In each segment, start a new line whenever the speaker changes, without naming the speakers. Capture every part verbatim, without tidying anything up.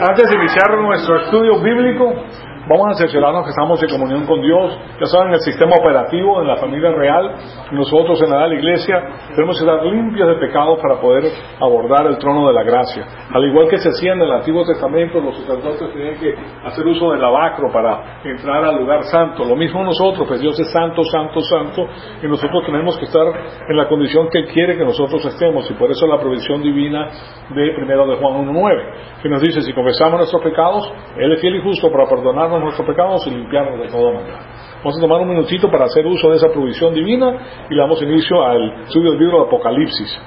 Antes de iniciar nuestro estudio bíblico, vamos a cerciorarnos que estamos en comunión con Dios. Ya saben, el sistema operativo en la familia real, nosotros en la iglesia, tenemos que estar limpios de pecados para poder abordar el trono de la gracia. Al igual que se hacía en el Antiguo Testamento, los sacerdotes tenían que hacer uso del lavacro para entrar al lugar santo. Lo mismo nosotros, pues Dios es santo, santo, santo, y nosotros tenemos que estar en la condición que Él quiere que nosotros estemos, y por eso la provisión divina de primero de Juan uno nueve, que nos dice, si confesamos nuestros pecados, Él es fiel y justo para perdonarnos nuestros pecados y limpiarnos de toda maldad. Vamos a tomar un minutito para hacer uso de esa provisión divina y le damos inicio al estudio del libro de Apocalipsis.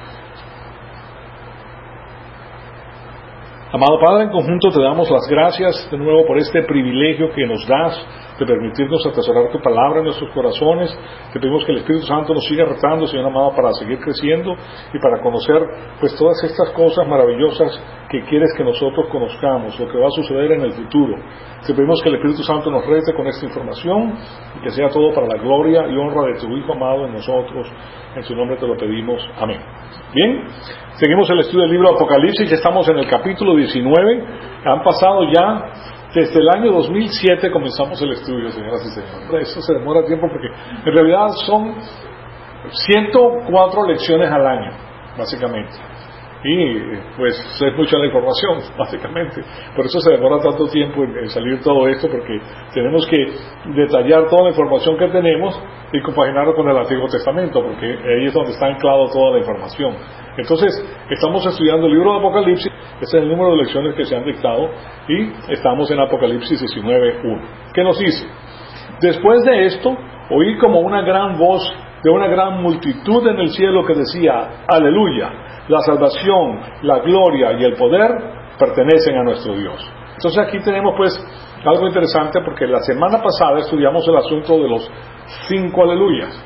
Amado Padre, en conjunto te damos las gracias de nuevo por este privilegio que nos das de permitirnos atesorar tu palabra en nuestros corazones. Te pedimos que el Espíritu Santo nos siga retando, Señor amado, para seguir creciendo y para conocer pues todas estas cosas maravillosas que quieres que nosotros conozcamos, lo que va a suceder en el futuro. Te pedimos que el Espíritu Santo nos rete con esta información y que sea todo para la gloria y honra de tu Hijo amado en nosotros. En su nombre te lo pedimos. Amén. Bien, seguimos el estudio del libro de Apocalipsis. Ya estamos en el capítulo diecinueve. Han pasado ya desde el año dos mil siete comenzamos el estudio, señoras y señores. Eso se demora tiempo porque en realidad son ciento cuatro lecciones al año, básicamente. Y pues es mucha la información, básicamente. Por eso se demora tanto tiempo en, en salir todo esto, porque tenemos que detallar toda la información que tenemos y compaginarlo con el Antiguo Testamento, porque ahí es donde está anclado toda la información. Entonces, estamos estudiando el libro de Apocalipsis. Este es el número de lecciones que se han dictado y estamos en Apocalipsis diecinueve uno. ¿Qué nos dice? Después de esto, oí como una gran voz de una gran multitud en el cielo que decía, aleluya, la salvación, la gloria y el poder pertenecen a nuestro Dios. Entonces aquí tenemos pues algo interesante, porque la semana pasada estudiamos el asunto de los cinco aleluyas.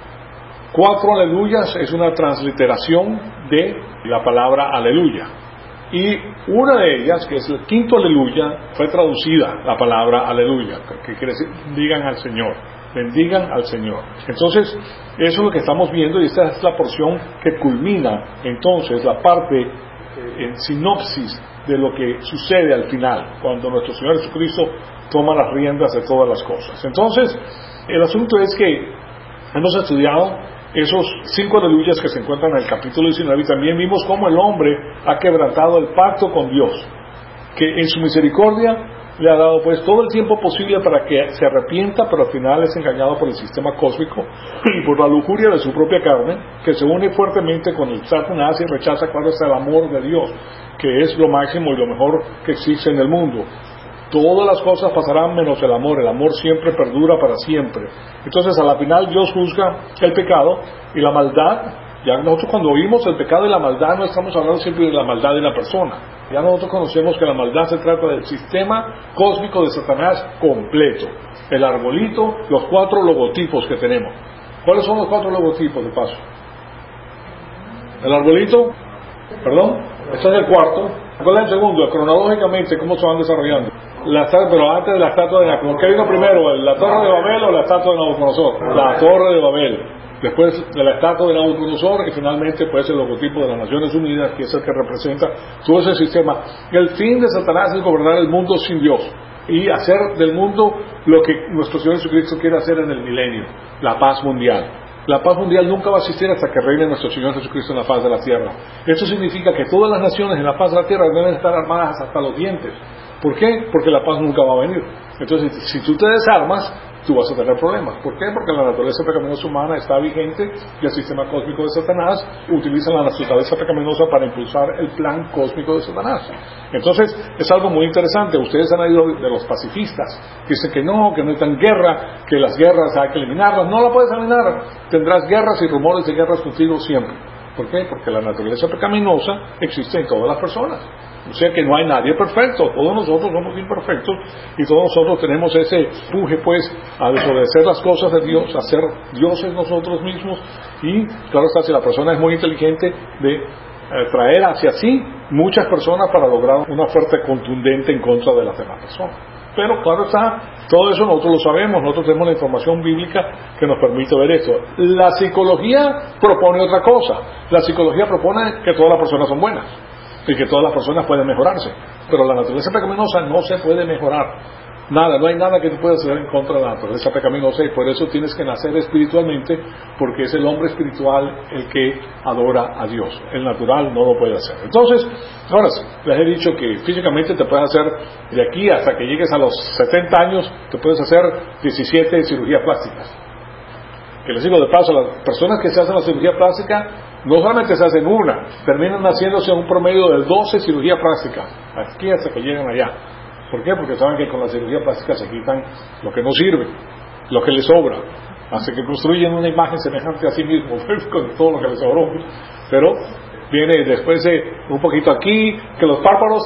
Cuatro aleluyas es una transliteración de la palabra aleluya. Y una de ellas, que es el quinto aleluya, fue traducida la palabra aleluya, que quiere decir digan al Señor, bendigan al Señor. Entonces, eso es lo que estamos viendo y esta es la porción que culmina entonces la parte eh, en sinopsis de lo que sucede al final, cuando nuestro Señor Jesucristo toma las riendas de todas las cosas. Entonces, el asunto es que hemos estudiado esos cinco aleluyas que se encuentran en el capítulo diecinueve y también vimos cómo el hombre ha quebrantado el pacto con Dios, que en su misericordia le ha dado pues todo el tiempo posible para que se arrepienta, pero al final es engañado por el sistema cósmico y por la lujuria de su propia carne, que se une fuertemente con el Satanás y rechaza, claro, está el amor de Dios, que es lo máximo y lo mejor que existe en el mundo. Todas las cosas pasarán menos el amor. El amor siempre perdura para siempre. Entonces, a la final, Dios juzga el pecado y la maldad. Ya nosotros cuando oímos el pecado y la maldad, no estamos hablando siempre de la maldad de una persona. Ya nosotros conocemos que la maldad se trata del sistema cósmico de Satanás completo. El arbolito, los cuatro logotipos que tenemos. ¿Cuáles son los cuatro logotipos, de paso? El arbolito, perdón, este es el cuarto. ¿Cuál es el segundo? Cronológicamente, ¿cómo se van desarrollando? La, pero antes de la estatua de Nabucodonosor, ¿qué vino primero? ¿La torre de Babel o la estatua de Nabucodonosor? La torre de Babel. Después de la estatua de Nabucodonosor y finalmente pues el logotipo de las Naciones Unidas, que es el que representa todo ese sistema. El fin de Satanás es gobernar el mundo sin Dios y hacer del mundo lo que nuestro Señor Jesucristo quiere hacer en el milenio, la paz mundial. La paz mundial nunca va a existir hasta que reine nuestro Señor Jesucristo en la faz de la tierra. Esto significa que todas las naciones en la faz de la tierra deben estar armadas hasta los dientes. ¿Por qué? Porque la paz nunca va a venir. Entonces, si tú te desarmas, tú vas a tener problemas. ¿Por qué? Porque la naturaleza pecaminosa humana está vigente y el sistema cósmico de Satanás utiliza la naturaleza pecaminosa para impulsar el plan cósmico de Satanás. Entonces, es algo muy interesante. Ustedes han oído de los pacifistas. Dicen que no, que no hay tan guerra, que las guerras hay que eliminarlas. No la puedes eliminar. Tendrás guerras y rumores de guerras contigo siempre. ¿Por qué? Porque la naturaleza pecaminosa existe en todas las personas. O sea que no hay nadie perfecto, todos nosotros somos imperfectos y todos nosotros tenemos ese empuje pues a desobedecer las cosas de Dios, a ser dioses nosotros mismos y claro está, si la persona es muy inteligente, de eh, traer hacia sí muchas personas para lograr una oferta contundente en contra de las demás personas. Pero claro está, todo eso nosotros lo sabemos, nosotros tenemos la información bíblica que nos permite ver esto. La psicología propone otra cosa, la psicología propone que todas las personas son buenas. y que todas las personas pueden mejorarse, pero la naturaleza pecaminosa no se puede mejorar. Nada, no hay nada que tú puedas hacer en contra de la naturaleza pecaminosa, y por eso tienes que nacer espiritualmente, porque es el hombre espiritual el que adora a Dios. El natural no lo puede hacer. Entonces, ahora sí, les he dicho que físicamente te puedes hacer, de aquí hasta que llegues a los setenta años, te puedes hacer diecisiete cirugías plásticas. Que les digo de paso, las personas que se hacen la cirugía plástica, no solamente se hacen una, terminan haciéndose un promedio de doce cirugías plásticas, aquí hasta que llegan allá. ¿Por qué? Porque saben que con la cirugía plástica se quitan lo que no sirve, lo que les sobra, hasta que construyen una imagen semejante a sí mismo, con todo lo que les sobró. Pero viene después de un poquito aquí, que los párpados,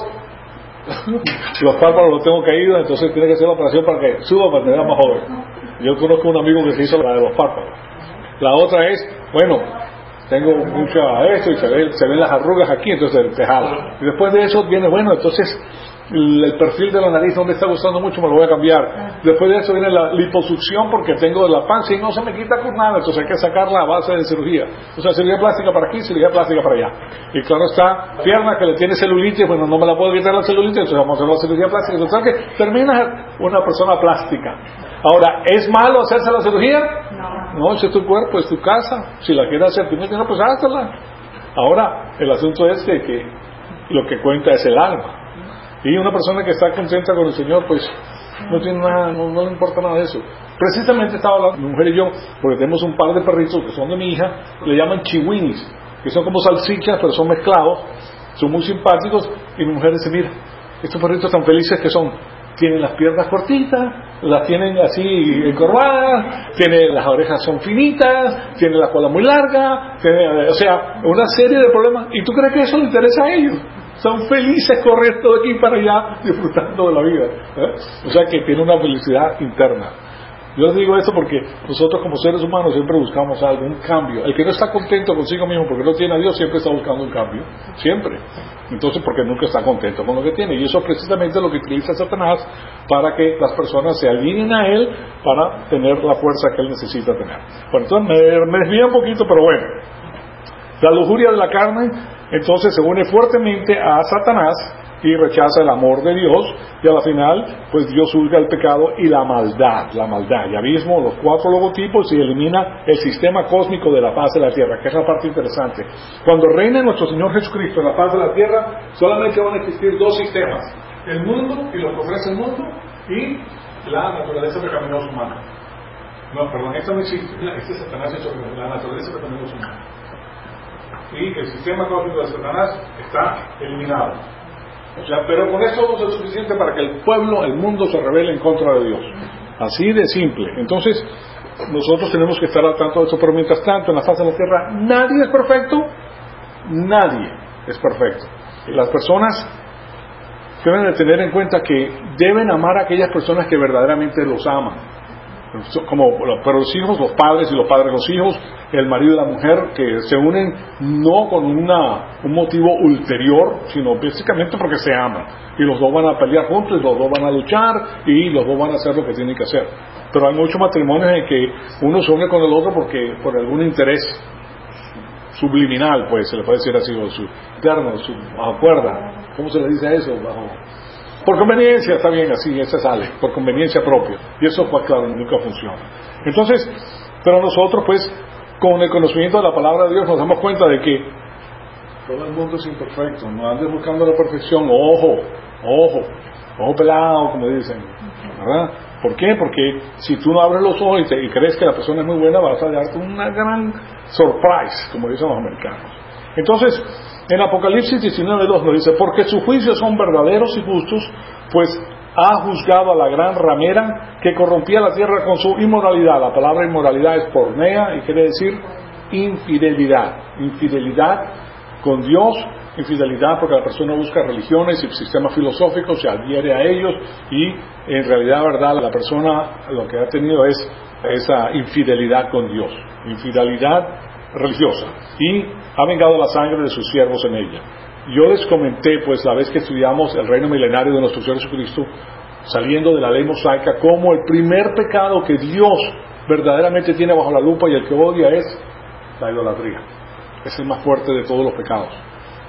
los párpados los tengo caídos, entonces tiene que hacer la operación para que suba, para tener más joven. Yo conozco un amigo que se hizo la de los párpados. La otra es, bueno, tengo mucha esto y se, ve, se ven las arrugas aquí, entonces te jala. Y después de eso viene, bueno, entonces el perfil de la nariz no me está gustando mucho, me lo voy a cambiar. Después de eso viene la liposucción, porque tengo la panza y no se me quita con nada, entonces hay que sacarla a base de cirugía. O sea, cirugía plástica para aquí, cirugía plástica para allá. Y claro está, pierna que le tiene celulitis, bueno, no me la puedo quitar la celulitis, entonces vamos a hacer la cirugía plástica. Entonces, que termina una persona plástica. Ahora, ¿es malo hacerse la cirugía? No. No, ese es tu cuerpo, es tu casa. Si la quieres hacer, no, pues hazla. Ahora, el asunto es que, que lo que cuenta es el alma. Y una persona que está contenta con el Señor, pues no tiene nada, no, no le importa nada de eso. Precisamente estaba hablando mi mujer y yo, porque tenemos un par de perritos que son de mi hija, le llaman chihuinis, que son como salchichas, pero son mezclados, son muy simpáticos, y mi mujer dice, mira, estos perritos tan felices que son, tienen las piernas cortitas, las tienen así encorvadas, tienen las orejas son finitas, tienen la cola muy larga, tiene, o sea, una serie de problemas, y tú crees que eso le interesa a ellos. Son felices corriendo de aquí para allá, disfrutando de la vida, ¿eh? O sea que tiene una felicidad interna. Yo les digo esto porque nosotros como seres humanos siempre buscamos algo, un cambio. El que no está contento consigo mismo porque no tiene a Dios siempre está buscando un cambio, siempre. Entonces porque nunca está contento con lo que tiene, y eso es precisamente lo que utiliza Satanás para que las personas se alineen a él para tener la fuerza que él necesita tener. Bueno, entonces me, me desvía un poquito, pero bueno. La lujuria de la carne entonces se une fuertemente a Satanás y rechaza el amor de Dios, y a la final pues Dios juzga el pecado y la maldad, la maldad, ya mismo los cuatro logotipos, y elimina el sistema cósmico de la paz de la tierra, que es la parte interesante. Cuando reine nuestro Señor Jesucristo en la paz de la tierra, solamente van a existir dos sistemas: el mundo y lo que ofrece el mundo, y la naturaleza pecaminosa humana. No, perdón, esto no existe, este es Satanás hecho la naturaleza pecaminosa humana. Y el sistema cósmico de Satanás está eliminado. O sea, pero con eso no es suficiente para que el pueblo, el mundo se rebele en contra de Dios. Así de simple. Entonces, nosotros tenemos que estar al tanto de eso, pero mientras tanto, en la faz de la tierra, nadie es perfecto, nadie es perfecto. Las personas deben de tener en cuenta que deben amar a aquellas personas que verdaderamente los aman. Como pero los hijos, los padres, y los padres los hijos, el marido y la mujer, que se unen no con una, un motivo ulterior, sino básicamente porque se aman, y los dos van a pelear juntos, y los dos van a luchar, y los dos van a hacer lo que tienen que hacer. Pero hay muchos matrimonios en que uno se une con el otro porque por algún interés subliminal, pues se le puede decir así, o su interno, su bajo cuerda, ¿cómo se le dice a eso? Bajo Por conveniencia, está bien así, ese sale, por conveniencia propia. Y eso, pues claro, nunca funciona. Entonces, pero nosotros, pues, con el conocimiento de la palabra de Dios, nos damos cuenta de que todo el mundo es imperfecto. No andes buscando la perfección. Ojo, ojo, ojo pelado, como dicen, ¿verdad? ¿Por qué? Porque si tú no abres los ojos y, te, y crees que la persona es muy buena, vas a darte una gran surprise, como dicen los americanos. Entonces, en Apocalipsis diecinueve dos nos dice, porque sus juicios son verdaderos y justos, pues ha juzgado a la gran ramera que corrompía la tierra con su inmoralidad. La palabra inmoralidad es pornea y quiere decir infidelidad. Infidelidad con Dios, infidelidad porque la persona busca religiones y sistemas filosóficos, se adhiere a ellos, y en realidad, verdad, la persona lo que ha tenido es esa infidelidad con Dios, infidelidad religiosa, y ha vengado la sangre de sus siervos en ella. Yo les comenté, pues, la vez que estudiamos el reino milenario de nuestro Señor Jesucristo, saliendo de la ley mosaica, como el primer pecado que Dios verdaderamente tiene bajo la lupa y el que odia es la idolatría. Es el más fuerte de todos los pecados.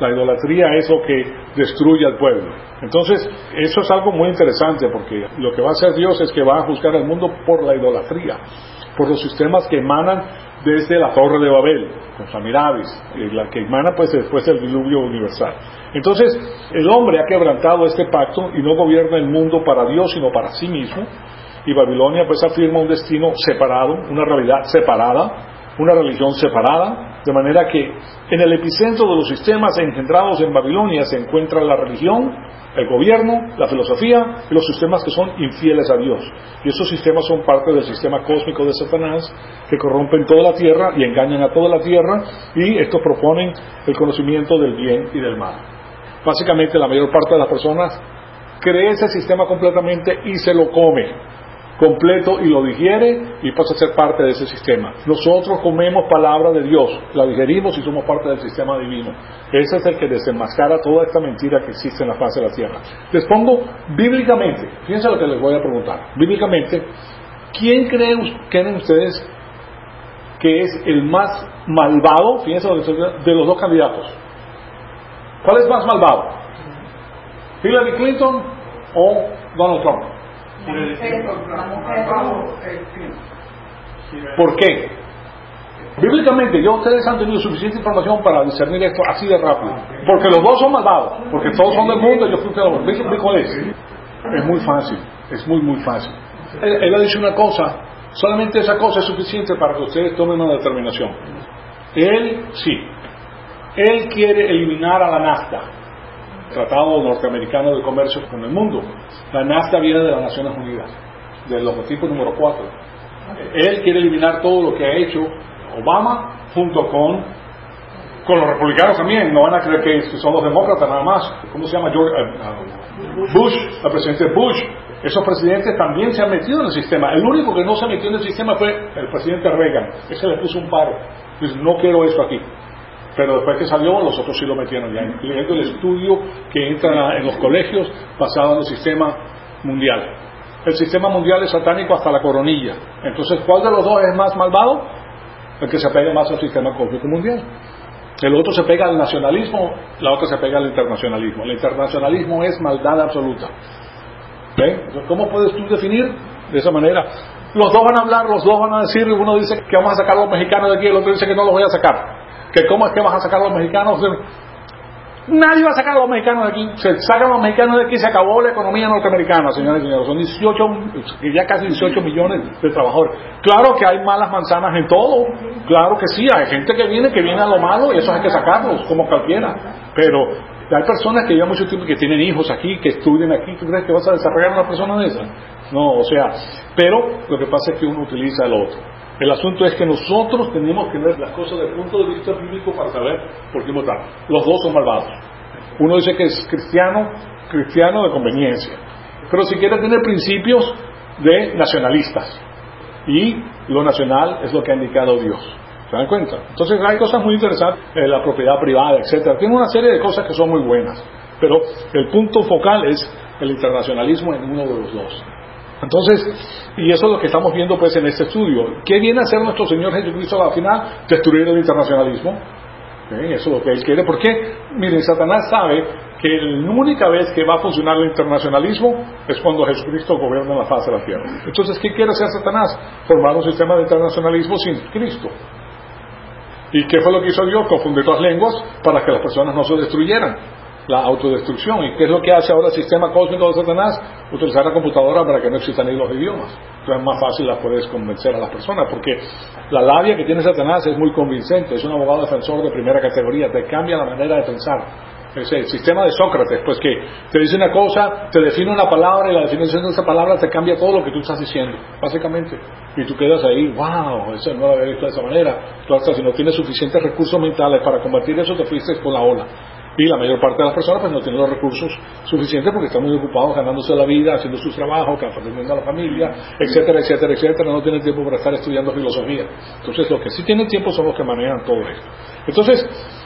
La idolatría es lo que destruye al pueblo. Entonces, eso es algo muy interesante, porque lo que va a hacer Dios es que va a juzgar al mundo por la idolatría, por los sistemas que emanan desde la Torre de Babel, con Samiravis, la que emana pues después del diluvio universal. Entonces, el hombre ha quebrantado este pacto y no gobierna el mundo para Dios, sino para sí mismo, y Babilonia pues afirma un destino separado, una realidad separada, una religión separada, de manera que en el epicentro de los sistemas engendrados en Babilonia se encuentra la religión, el gobierno, la filosofía y los sistemas que son infieles a Dios. Y esos sistemas son parte del sistema cósmico de Satanás, que corrompen toda la tierra y engañan a toda la tierra, y estos proponen el conocimiento del bien y del mal. Básicamente la mayor parte de las personas cree ese sistema completamente y se lo come completo y lo digiere y pasa a ser parte de ese sistema. Nosotros comemos palabra de Dios, la digerimos y somos parte del sistema divino. Ese es el que desenmascara toda esta mentira que existe en la faz de la tierra. Les pongo bíblicamente, fíjense lo que les voy a preguntar, bíblicamente, ¿quién creen, creen ustedes que es el más malvado, fíjense lo que estoy diciendo, de los dos candidatos? ¿Cuál es más malvado? ¿Hillary Clinton o Donald Trump? ¿Por qué? Bíblicamente, yo ustedes han tenido suficiente información para discernir esto así de rápido. Porque los dos son malvados, porque todos son del mundo y yo fui del mundo. ¿Cuál es? Es muy fácil, es muy muy fácil. Él, él ha dicho una cosa, solamente esa cosa es suficiente para que ustedes tomen una determinación. Él, sí, él quiere eliminar a la NAFTA, Tratado Norteamericano de Comercio con el Mundo. La NAFTA viene de las Naciones Unidas, del objetivo número cuatro. Él quiere eliminar todo lo que ha hecho Obama junto con con los republicanos también. No van a creer que son los demócratas nada más. ¿Cómo se llama? George, uh, Bush, el presidente Bush. Esos presidentes también se han metido en el sistema. El único que no se metió en el sistema fue el presidente Reagan. Ese le puso un paro. Dice, no quiero esto aquí. Pero después que salió, los otros sí lo metieron ya, incluyendo el estudio que entra en los colegios basado en el sistema mundial. El sistema mundial es satánico hasta la coronilla. Entonces, ¿cuál de los dos es más malvado? El que se pega más al sistema cósmico mundial. El otro se pega al nacionalismo, la otra se pega al internacionalismo. El internacionalismo es maldad absoluta. ¿Ven? Entonces, ¿cómo puedes tú definir de esa manera? Los dos van a hablar, los dos van a decir, uno dice que vamos a sacar a los mexicanos de aquí, el otro dice que no los voy a sacar. ¿Que cómo es que vas a sacar a los mexicanos? Nadie va a sacar a los mexicanos de aquí. Se sacan a los mexicanos de aquí y se acabó la economía norteamericana, señores y señores. Son dieciocho, ya casi dieciocho millones de trabajadores. Claro que hay malas manzanas en todo. Claro que sí, hay gente que viene, que viene a lo malo y eso hay que sacarlos, como cualquiera. Pero hay personas que llevan mucho tiempo, que tienen hijos aquí, que estudian aquí. ¿Tú crees que vas a desarrollar una persona de esas? No, o sea, pero lo que pasa es que uno utiliza el otro. El asunto es que nosotros tenemos que ver las cosas desde el punto de vista bíblico para saber por qué votar. Los dos son malvados. Uno dice que es cristiano, cristiano de conveniencia, pero si quiere tener principios de nacionalistas. Y lo nacional es lo que ha indicado Dios. ¿Se dan cuenta? Entonces hay cosas muy interesantes, eh, la propiedad privada, etcétera. Tiene una serie de cosas que son muy buenas, pero el punto focal es el internacionalismo en uno de los dos. Entonces, y eso es lo que estamos viendo pues en este estudio. ¿Qué viene a hacer nuestro Señor Jesucristo al final? Destruir el internacionalismo. ¿Sí? Eso es lo que Él quiere. ¿Por qué? Miren, Satanás sabe que la única vez que va a funcionar el internacionalismo es cuando Jesucristo gobierna la faz de la tierra. Entonces, ¿qué quiere hacer Satanás? Formar un sistema de internacionalismo sin Cristo. ¿Y qué fue lo que hizo Dios? Confundir las lenguas para que las personas no se destruyeran. La autodestrucción. ¿Y qué es lo que hace ahora el sistema cósmico de Satanás? Utilizar la computadora para que no existan ni los idiomas. Entonces es más fácil las puedes convencer a las personas, porque la labia que tiene Satanás es muy convincente. Es un abogado defensor de primera categoría. Te cambia la manera de pensar. Es el sistema de Sócrates, pues que te dice una cosa, te define una palabra y la definición de esa palabra te cambia todo lo que tú estás diciendo, básicamente. Y tú quedas ahí, wow, eso no lo había visto de esa manera. Claro, si no tienes suficientes recursos mentales para combatir eso, te fuiste con la ola. Y la mayor parte de las personas pues no tienen los recursos suficientes porque están muy ocupados ganándose la vida, haciendo sus trabajos, atendiendo a la familia, etcétera, etcétera, etcétera. No tienen tiempo para estar estudiando filosofía. Entonces los que sí tienen tiempo son los que manejan todo esto. Entonces,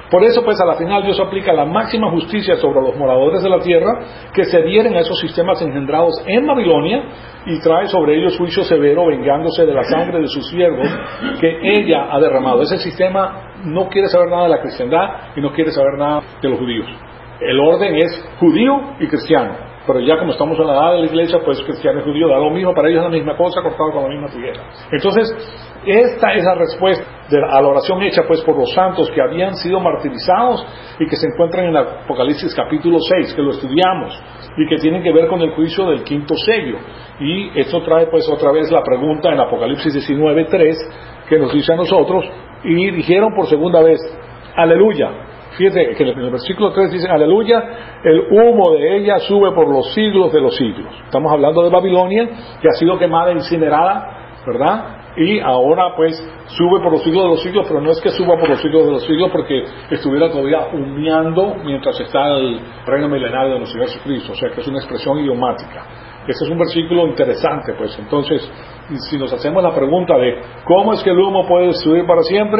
Por eso, pues, a la final Dios aplica la máxima justicia sobre los moradores de la tierra que se adhieren a esos sistemas engendrados en Babilonia y trae sobre ellos juicio severo, vengándose de la sangre de sus siervos que ella ha derramado. Ese sistema no quiere saber nada de la cristiandad y no quiere saber nada de los judíos. El orden es judío y cristiano. Pero ya como estamos en la edad de la iglesia, pues cristiano y judío da lo mismo, para ellos es la misma cosa, cortado con la misma tijera. Entonces, esta es la respuesta de la, a la oración hecha pues por los santos que habían sido martirizados y que se encuentran en Apocalipsis capítulo seis, que lo estudiamos, y que tienen que ver con el juicio del quinto sello. Y esto trae pues otra vez la pregunta en Apocalipsis diecinueve tres, que nos dice a nosotros, y dijeron por segunda vez, aleluya. Fíjate que en el versículo tres dice, aleluya, el humo de ella sube por los siglos de los siglos. Estamos hablando de Babilonia, que ha sido quemada e incinerada, ¿verdad? Y ahora pues sube por los siglos de los siglos, pero no es que suba por los siglos de los siglos porque estuviera todavía humeando mientras está el reino milenario de nuestro Jesucristo. O sea que es una expresión idiomática. Este es un versículo interesante, pues. Entonces, si nos hacemos la pregunta de ¿cómo es que el humo puede subir para siempre?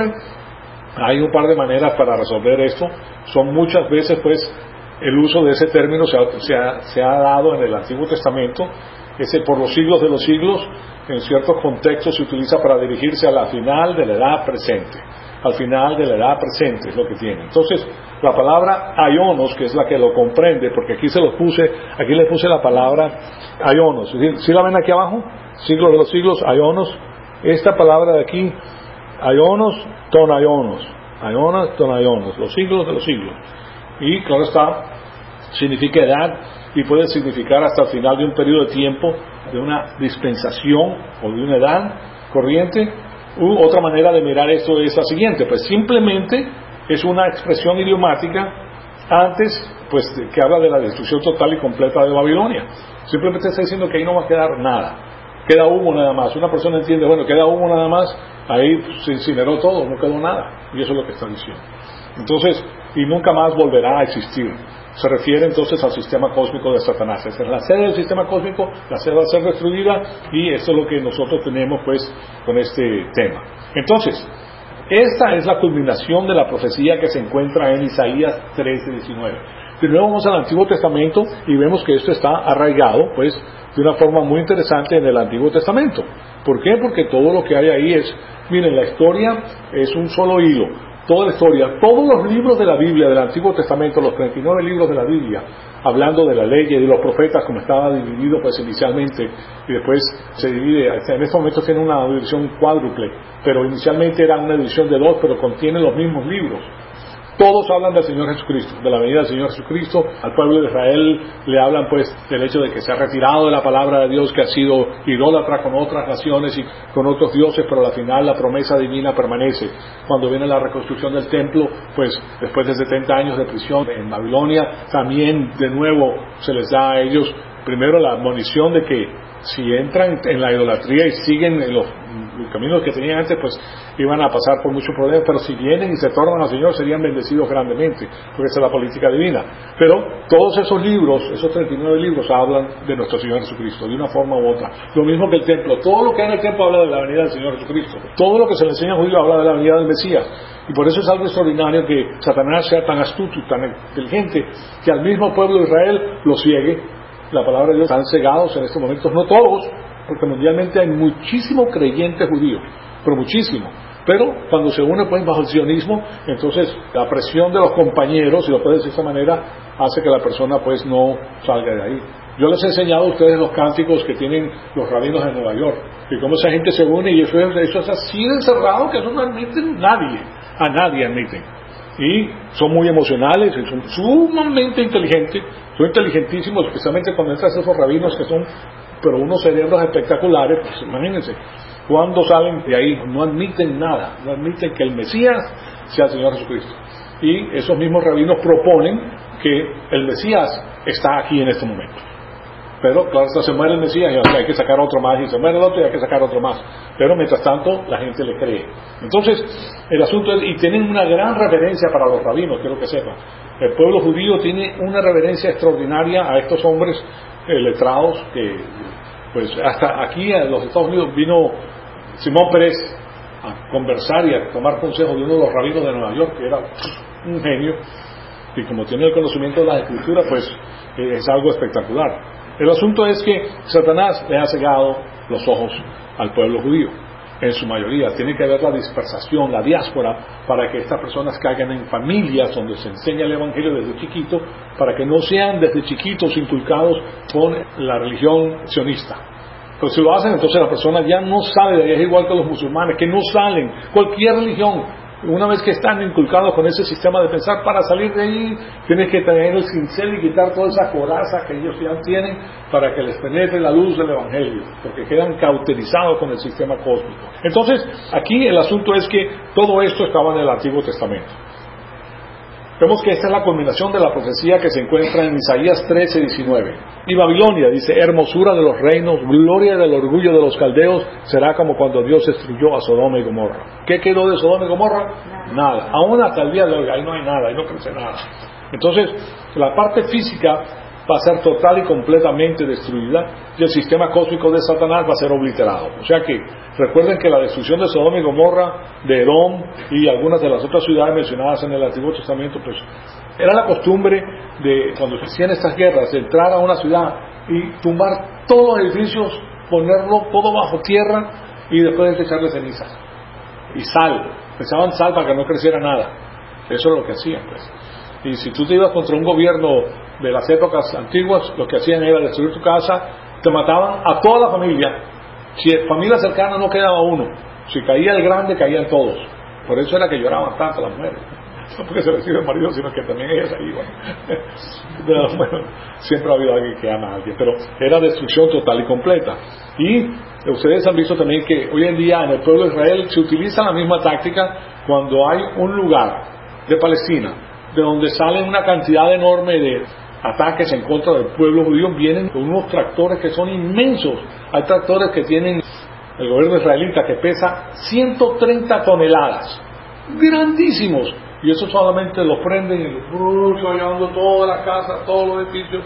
Hay un par de maneras para resolver esto. Son muchas veces, pues, el uso de ese término se ha, se ha, se ha dado en el Antiguo Testamento. Ese por los siglos de los siglos, en ciertos contextos se utiliza para dirigirse a la final de la edad presente. Al final de la edad presente es lo que tiene. Entonces, la palabra aionos, que es la que lo comprende, porque aquí se los puse, aquí le puse la palabra aionos. ¿Sí la ven aquí abajo? Siglos de los siglos, aionos. Esta palabra de aquí, aionos, tonaionos, aionos, tonaionos, los siglos de los siglos. Y claro está, significa edad y puede significar hasta el final de un periodo de tiempo, de una dispensación o de una edad corriente. U otra manera de mirar esto es la siguiente, pues simplemente es una expresión idiomática antes, pues que habla de la destrucción total y completa de Babilonia. Simplemente está diciendo que ahí no va a quedar nada. Queda humo nada más. Una persona entiende, bueno, queda humo nada más, ahí se incineró todo, no quedó nada. Y eso es lo que está diciendo. Entonces, y nunca más volverá a existir. Se refiere entonces al sistema cósmico de Satanás. Esa es la sede del sistema cósmico, la sede va a ser destruida, y eso es lo que nosotros tenemos pues con este tema. Entonces, esta es la culminación de la profecía que se encuentra en Isaías trece diecinueve. De nuevo vamos al Antiguo Testamento y vemos que esto está arraigado pues de una forma muy interesante en el Antiguo Testamento. ¿Por qué? Porque todo lo que hay ahí es, miren, la historia es un solo hilo, toda la historia, todos los libros de la Biblia del Antiguo Testamento, los treinta y nueve libros de la Biblia, hablando de la ley y de los profetas, como estaba dividido pues inicialmente, y después se divide, en este momento tiene una división cuádruple, pero inicialmente era una división de dos, pero contiene los mismos libros. Todos hablan del Señor Jesucristo, de la venida del Señor Jesucristo. Al pueblo de Israel le hablan pues del hecho de que se ha retirado de la palabra de Dios, que ha sido idólatra con otras naciones y con otros dioses, pero al final la promesa divina permanece. Cuando viene la reconstrucción del templo, pues después de setenta años de prisión en Babilonia, también de nuevo se les da a ellos primero la admonición de que si entran en la idolatría y siguen en los, los caminos que tenían antes, pues iban a pasar por muchos problemas, pero si vienen y se tornan al Señor serían bendecidos grandemente, porque esa es la política divina. Pero todos esos libros, esos treinta y nueve libros, hablan de nuestro Señor Jesucristo, de una forma u otra. Lo mismo que el templo, todo lo que hay en el templo habla de la venida del Señor Jesucristo, todo lo que se le enseña a judíos habla de la venida del Mesías, y por eso es algo extraordinario que Satanás sea tan astuto y tan inteligente, que al mismo pueblo de Israel lo ciegue. La palabra de Dios están cegados en estos momentos, no todos, porque mundialmente hay muchísimo creyente judío, pero muchísimo. Pero cuando se une pues bajo el sionismo, entonces la presión de los compañeros, si lo puedes decir de esa manera, hace que la persona pues no salga de ahí. Yo les he enseñado a ustedes los cánticos que tienen los rabinos en Nueva York, y cómo esa gente se une, y eso es, eso es así de encerrado que eso no admiten nadie, a nadie admiten. Y son muy emocionales, y son sumamente inteligentes, son inteligentísimos, especialmente cuando entras a esos rabinos que son, pero unos cerebros espectaculares, pues imagínense, cuando salen de ahí, no admiten nada, no admiten que el Mesías sea el Señor Jesucristo. Y esos mismos rabinos proponen que el Mesías está aquí en este momento. Pero claro, se muere el Mesías y hay que sacar otro más, y se muere el otro y hay que sacar otro más. Pero mientras tanto, la gente le cree. Entonces, el asunto es, y tienen una gran reverencia para los rabinos, quiero que sepan. El pueblo judío tiene una reverencia extraordinaria a estos hombres eh, letrados, que pues hasta aquí en los Estados Unidos vino Simón Pérez a conversar y a tomar consejo de uno de los rabinos de Nueva York, que era un genio, y como tiene el conocimiento de las escrituras, pues eh, es algo espectacular. El asunto es que Satanás le ha cegado los ojos al pueblo judío, en su mayoría. Tiene que haber la dispersación, la diáspora, para que estas personas caigan en familias donde se enseña el evangelio desde chiquito, para que no sean desde chiquitos inculcados con la religión sionista. Pero si lo hacen, entonces la persona ya no sale de ahí. Es igual que los musulmanes, que no salen. Cualquier religión, una vez que están inculcados con ese sistema de pensar, para salir de ahí tienes que tener el cincel y quitar toda esa coraza que ellos ya tienen para que les penetre la luz del evangelio, porque quedan cauterizados con el sistema cósmico. Entonces aquí el asunto es que todo esto estaba en el Antiguo Testamento. Vemos que esta es la culminación de la profecía que se encuentra en Isaías trece, diecinueve. Y Babilonia, dice, hermosura de los reinos, gloria del orgullo de los caldeos, será como cuando Dios destruyó a Sodoma y Gomorra. ¿Qué quedó de Sodoma y Gomorra? Nada. Aún hasta el día de hoy, ahí no hay nada, ahí no crece nada. Entonces, la parte física va a ser total y completamente destruida, y el sistema cósmico de Satanás va a ser obliterado. O sea que, recuerden que la destrucción de Sodoma y Gomorra, de Edom y algunas de las otras ciudades mencionadas en el Antiguo Testamento, pues era la costumbre de, cuando se hacían estas guerras, de entrar a una ciudad y tumbar todos los edificios, ponerlo todo bajo tierra y después echarle cenizas y sal. Echaban sal para que no creciera nada. Eso es lo que hacían, pues. Y si tú te ibas contra un gobierno de las épocas antiguas, lo que hacían era destruir tu casa, te mataban a toda la familia. Si familia cercana no quedaba uno, si caía el grande, caían todos. Por eso era que lloraban tanto las mujeres, no porque se recibe el marido, sino que también ellas ahí iban. Pero, bueno, siempre ha habido alguien que ama a alguien, pero era destrucción total y completa. Y ustedes han visto también que hoy en día en el pueblo de Israel se utiliza la misma táctica cuando hay un lugar de Palestina de donde salen una cantidad enorme de ataques en contra del pueblo judío. Vienen con unos tractores que son inmensos. Hay tractores que tienen el gobierno israelita que pesa ciento treinta toneladas, grandísimos, y eso solamente lo prenden y lo se va llevando toda la casa, todos los edificios,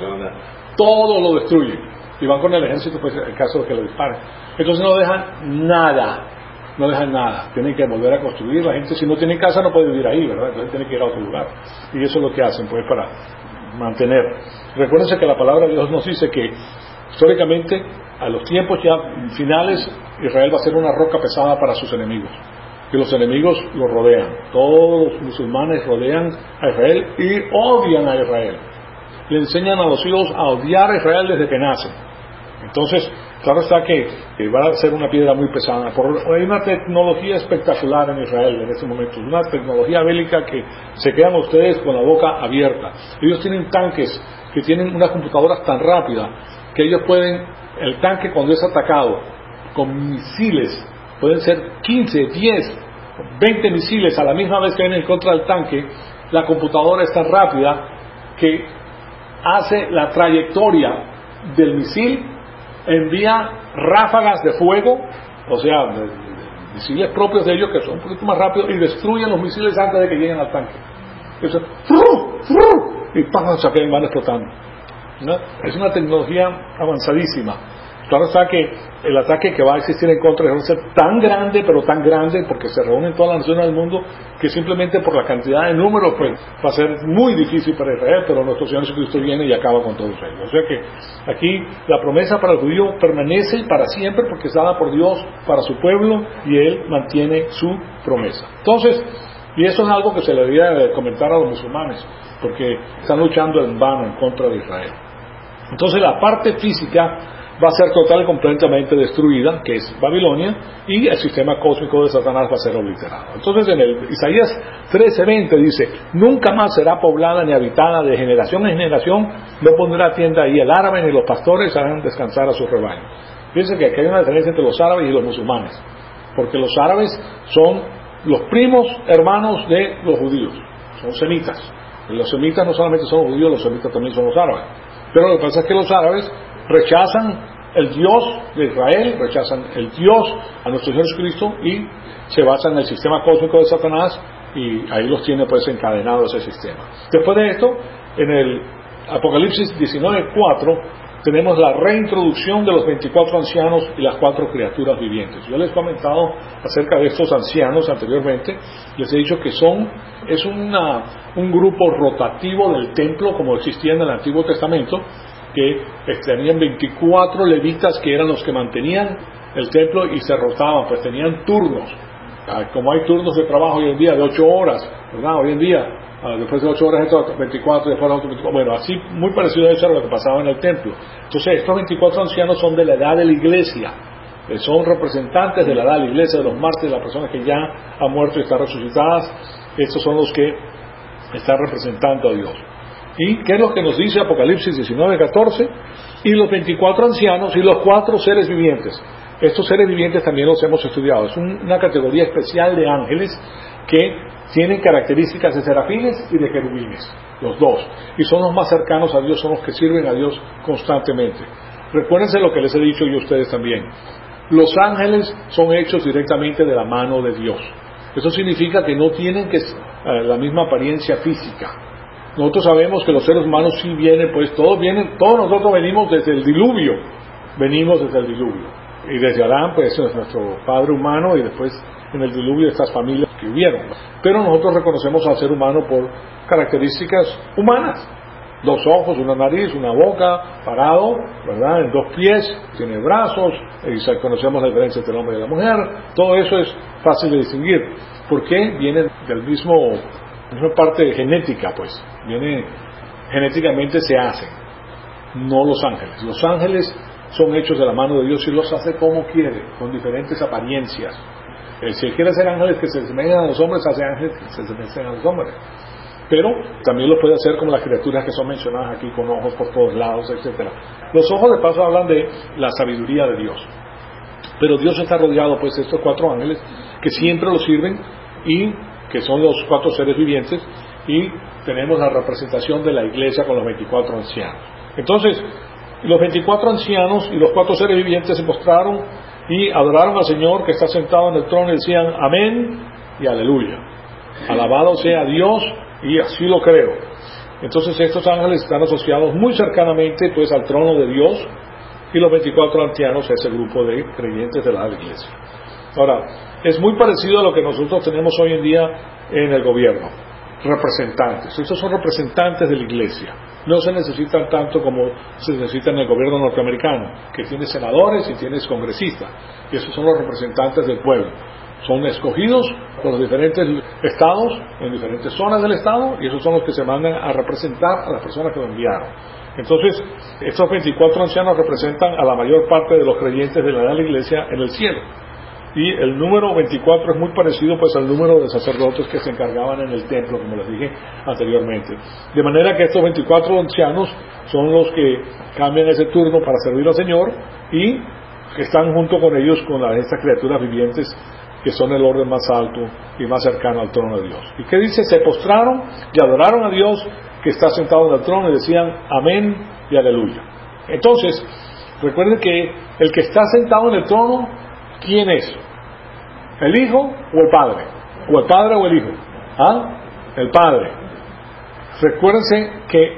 todo lo destruyen, y van con el ejército, pues en caso de que lo disparen. Entonces no dejan nada, no dejan nada, tienen que volver a construir. La gente, si no tiene casa, no puede vivir ahí, ¿verdad? Entonces tiene que ir a otro lugar, y eso es lo que hacen, pues, para mantener. Recuérdense que la palabra de Dios nos dice que históricamente, a los tiempos ya finales, Israel va a ser una roca pesada para sus enemigos, que los enemigos lo rodean. Todos los musulmanes rodean a Israel y odian a Israel. Le enseñan a los hijos a odiar a Israel desde que nacen. Entonces, claro está que, que va a ser una piedra muy pesada. Por, hay una tecnología espectacular en Israel en este momento, una tecnología bélica que se quedan ustedes con la boca abierta. Ellos tienen tanques que tienen unas computadoras tan rápidas que ellos pueden, el tanque cuando es atacado con misiles, pueden ser quince, diez, veinte misiles a la misma vez que vienen en contra del tanque. La computadora es tan rápida que hace la trayectoria del misil, envía ráfagas de fuego, o sea, de, de, de misiles propios de ellos que son un poquito más rápidos, y destruyen los misiles antes de que lleguen al tanque. Eso, ¡fru! ¡fru! Y ¡pam! Se quedan, van explotando, ¿no? Es una tecnología avanzadísima. Claro está que el ataque que va a existir en contra de Israel va a ser tan grande, pero tan grande, porque se reúnen todas las naciones del mundo, que simplemente por la cantidad de números, pues va a ser muy difícil para Israel, pero nuestro Señor Jesucristo viene y acaba con todos ellos. O sea que aquí la promesa para el judío permanece para siempre, porque es dada por Dios para su pueblo, y Él mantiene su promesa. Entonces, y eso es algo que se le debería comentar a los musulmanes, porque están luchando en vano en contra de Israel. Entonces la parte física va a ser total y completamente destruida, que es Babilonia, y el sistema cósmico de Satanás va a ser obliterado. Entonces en el Isaías trece veinte dice: nunca más será poblada ni habitada, de generación en generación no pondrá tienda ahí el árabe, ni los pastores harán descansar a sus rebaños. Fíjense que aquí hay una diferencia entre los árabes y los musulmanes, porque los árabes son los primos hermanos de los judíos, son semitas. Los semitas no solamente son los judíos, los semitas también son los árabes. Pero lo que pasa es que los árabes rechazan el Dios de Israel, rechazan el Dios a nuestro Señor Jesucristo, y se basan en el sistema cósmico de Satanás, y ahí los tiene pues encadenados ese sistema. Después de esto, en el Apocalipsis diecinueve cuatro tenemos la reintroducción de los veinticuatro ancianos y las cuatro criaturas vivientes. Yo les he comentado acerca de estos ancianos anteriormente, les he dicho que son, es una, un grupo rotativo del templo como existía en el Antiguo Testamento, que tenían veinticuatro levitas que eran los que mantenían el templo y se rotaban, pues tenían turnos, como hay turnos de trabajo hoy en día de ocho horas, ¿verdad? Hoy en día Uh, después de ocho horas estos veinticuatro, después de otros veinticuatro, bueno, así muy parecido a eso era lo que pasaba en el templo. Entonces estos veinticuatro ancianos son de la edad de la iglesia, eh, son representantes de la edad de la iglesia, de los mártires, de las personas que ya han muerto y están resucitadas. Estos son los que están representando a Dios. ¿Y qué es lo que nos dice Apocalipsis diecinueve catorce? Y los veinticuatro ancianos y los cuatro seres vivientes. Estos seres vivientes también los hemos estudiado. Es un, una categoría especial de ángeles que tienen características de serafines y de querubines, los dos, y son los más cercanos a Dios, son los que sirven a Dios constantemente. Recuérdense lo que les he dicho yo a ustedes también. Los ángeles son hechos directamente de la mano de Dios. Eso significa que no tienen que eh, la misma apariencia física. Nosotros sabemos que los seres humanos sí vienen, pues todos vienen, todos nosotros venimos desde el diluvio, venimos desde el diluvio, y desde Adán, pues es nuestro padre humano, y después en el diluvio de estas familias que hubieron. Pero nosotros reconocemos al ser humano por características humanas: dos ojos, una nariz, una boca, parado, ¿verdad?, en dos pies, tiene brazos, y conocemos la diferencia entre el hombre y la mujer. Todo eso es fácil de distinguir. ¿Por qué? Viene del mismo, misma parte genética, pues, viene, genéticamente se hacen, no los ángeles. Los ángeles son hechos de la mano de Dios y los hace como quiere, con diferentes apariencias. Si él quiere hacer ángeles que se asemejen a los hombres, hace ángeles que se asemejen a los hombres. Pero también lo puede hacer como las criaturas que son mencionadas aquí, con ojos por todos lados, etcétera. Los ojos, de paso, hablan de la sabiduría de Dios. Pero Dios está rodeado, pues, de estos cuatro ángeles que siempre lo sirven, y que son los cuatro seres vivientes, y tenemos la representación de la iglesia con los veinticuatro ancianos. Entonces, los veinticuatro ancianos y los cuatro seres vivientes se postraron y adoraron al Señor que está sentado en el trono, y decían amén y aleluya. Alabado sea Dios, y así lo creo. Entonces estos ángeles están asociados muy cercanamente, pues, al trono de Dios, y los veinticuatro ancianos a ese grupo de creyentes de la iglesia. Ahora, es muy parecido a lo que nosotros tenemos hoy en día en el gobierno. Representantes, estos son representantes de la iglesia. No se necesitan tanto como se necesita en el gobierno norteamericano, que tiene senadores y tiene congresistas, y esos son los representantes del pueblo. Son escogidos por los diferentes estados, en diferentes zonas del estado, y esos son los que se mandan a representar a las personas que lo enviaron. Entonces, estos veinticuatro ancianos representan a la mayor parte de los creyentes de la edad de la iglesia en el cielo. Y el número veinticuatro es muy parecido, pues, al número de sacerdotes que se encargaban en el templo, como les dije anteriormente. De manera que estos veinticuatro ancianos son los que cambian ese turno para servir al Señor, y que están junto con ellos, con las, estas criaturas vivientes, que son el orden más alto y más cercano al trono de Dios. ¿Y qué dice? Se postraron y adoraron a Dios que está sentado en el trono, y decían amén y aleluya. Entonces, recuerden que el que está sentado en el trono, ¿quién es? ¿El Hijo o el Padre? ¿O el Padre o el Hijo? ¿Ah? El Padre. Recuérdense que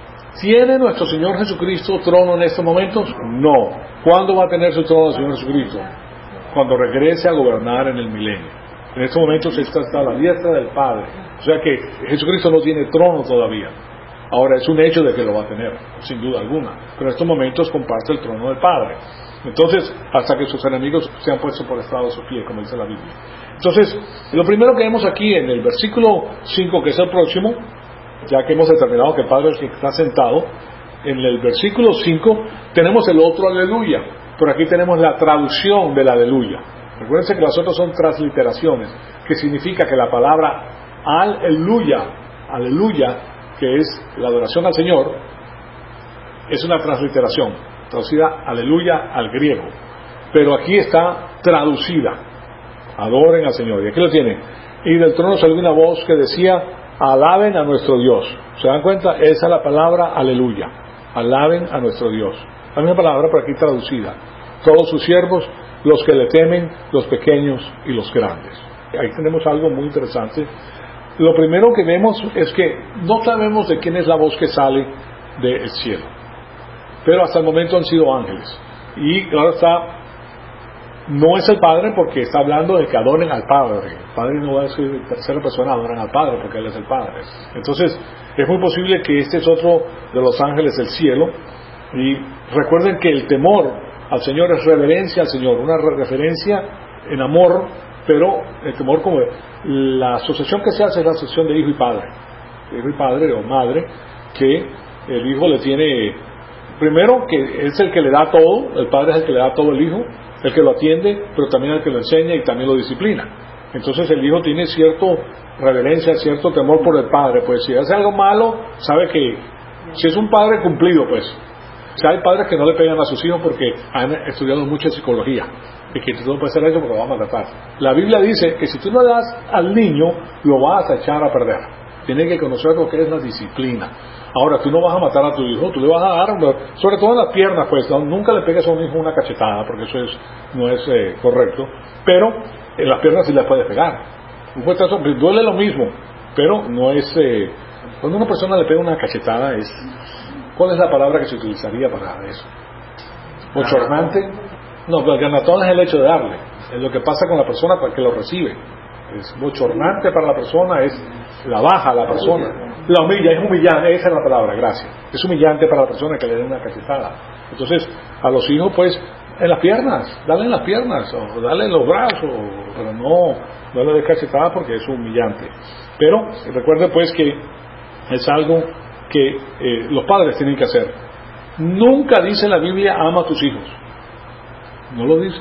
¿tiene nuestro Señor Jesucristo trono en estos momentos? No. ¿Cuándo va a tener su trono el Señor Jesucristo? Cuando regrese a gobernar en el milenio. En estos momentos está a la diestra del Padre. O sea que Jesucristo no tiene trono todavía. Ahora, es un hecho de que lo va a tener, sin duda alguna. Pero en estos momentos comparte el trono del Padre. Entonces, hasta que sus enemigos sean puestos por estrado de sus pies, como dice la Biblia. Entonces, lo primero que vemos aquí en el versículo cinco, que es el próximo, ya que hemos determinado que el Padre es el que está sentado, en el versículo cinco tenemos el otro aleluya. Pero aquí tenemos la traducción del aleluya. Recuérdense que las otras son transliteraciones, que significa que la palabra aleluya, aleluya, que es la adoración al Señor, es una transliteración, traducida aleluya al griego. Pero aquí está traducida, adoren al Señor. Y aquí lo tienen. Y del trono salió una voz que decía, alaben a nuestro Dios. ¿Se dan cuenta? Esa es la palabra aleluya. Alaben a nuestro Dios. La misma palabra, pero aquí traducida. Todos sus siervos, los que le temen, los pequeños y los grandes. Ahí tenemos algo muy interesante. Lo primero que vemos es que no sabemos de quién es la voz que sale del cielo. pero hasta el momento han sido ángeles. Y ahora está, no es el Padre porque está hablando de que adoren al Padre. El Padre no va a decir tercera persona adoran al Padre porque Él es el Padre. Entonces es muy posible que este es otro de los ángeles del cielo. Y recuerden que el temor al Señor es reverencia al Señor, una referencia en amor, pero el temor como la asociación que se hace es la asociación de hijo y padre, hijo y padre o madre, que el hijo le tiene, primero que es el que le da todo, el padre es el que le da todo al hijo, el que lo atiende, pero también el que lo enseña y también lo disciplina. Entonces el hijo tiene cierto reverencia, cierto temor por el padre, pues si hace algo malo, sabe que si es un padre cumplido, pues. O sea, hay padres que no le pegan a sus hijos porque han estudiado mucha psicología y que tú no puedes hacer eso porque lo van a matar. La Biblia dice que si tú no le das al niño, lo vas a echar a perder. Tienes que conocer lo que es la disciplina. Ahora, tú no vas a matar a tu hijo, tú le vas a dar, sobre todo en las piernas, pues, no, nunca le pegues a un hijo una cachetada, porque eso es, no es eh, correcto, pero en las piernas sí le puedes pegar. Un fuetazo, duele lo mismo, pero no es, eh, cuando una persona le pega una cachetada es, ¿cuál es la palabra que se utilizaría para eso? ¿Bochornante? No, pero el ganatón es el hecho de darle, es lo que pasa con la persona que lo recibe. Es bochornante para la persona, es la baja a la persona, la humilla, es humillante, esa es la palabra, gracias, es humillante para la persona que le dé una cachetada. Entonces a los hijos pues en las piernas, dale en las piernas o dale en los brazos, pero no, no le des cachetada porque es humillante. Pero recuerde pues que es algo que eh, los padres tienen que hacer. Nunca dice la Biblia ama a tus hijos, no lo dice.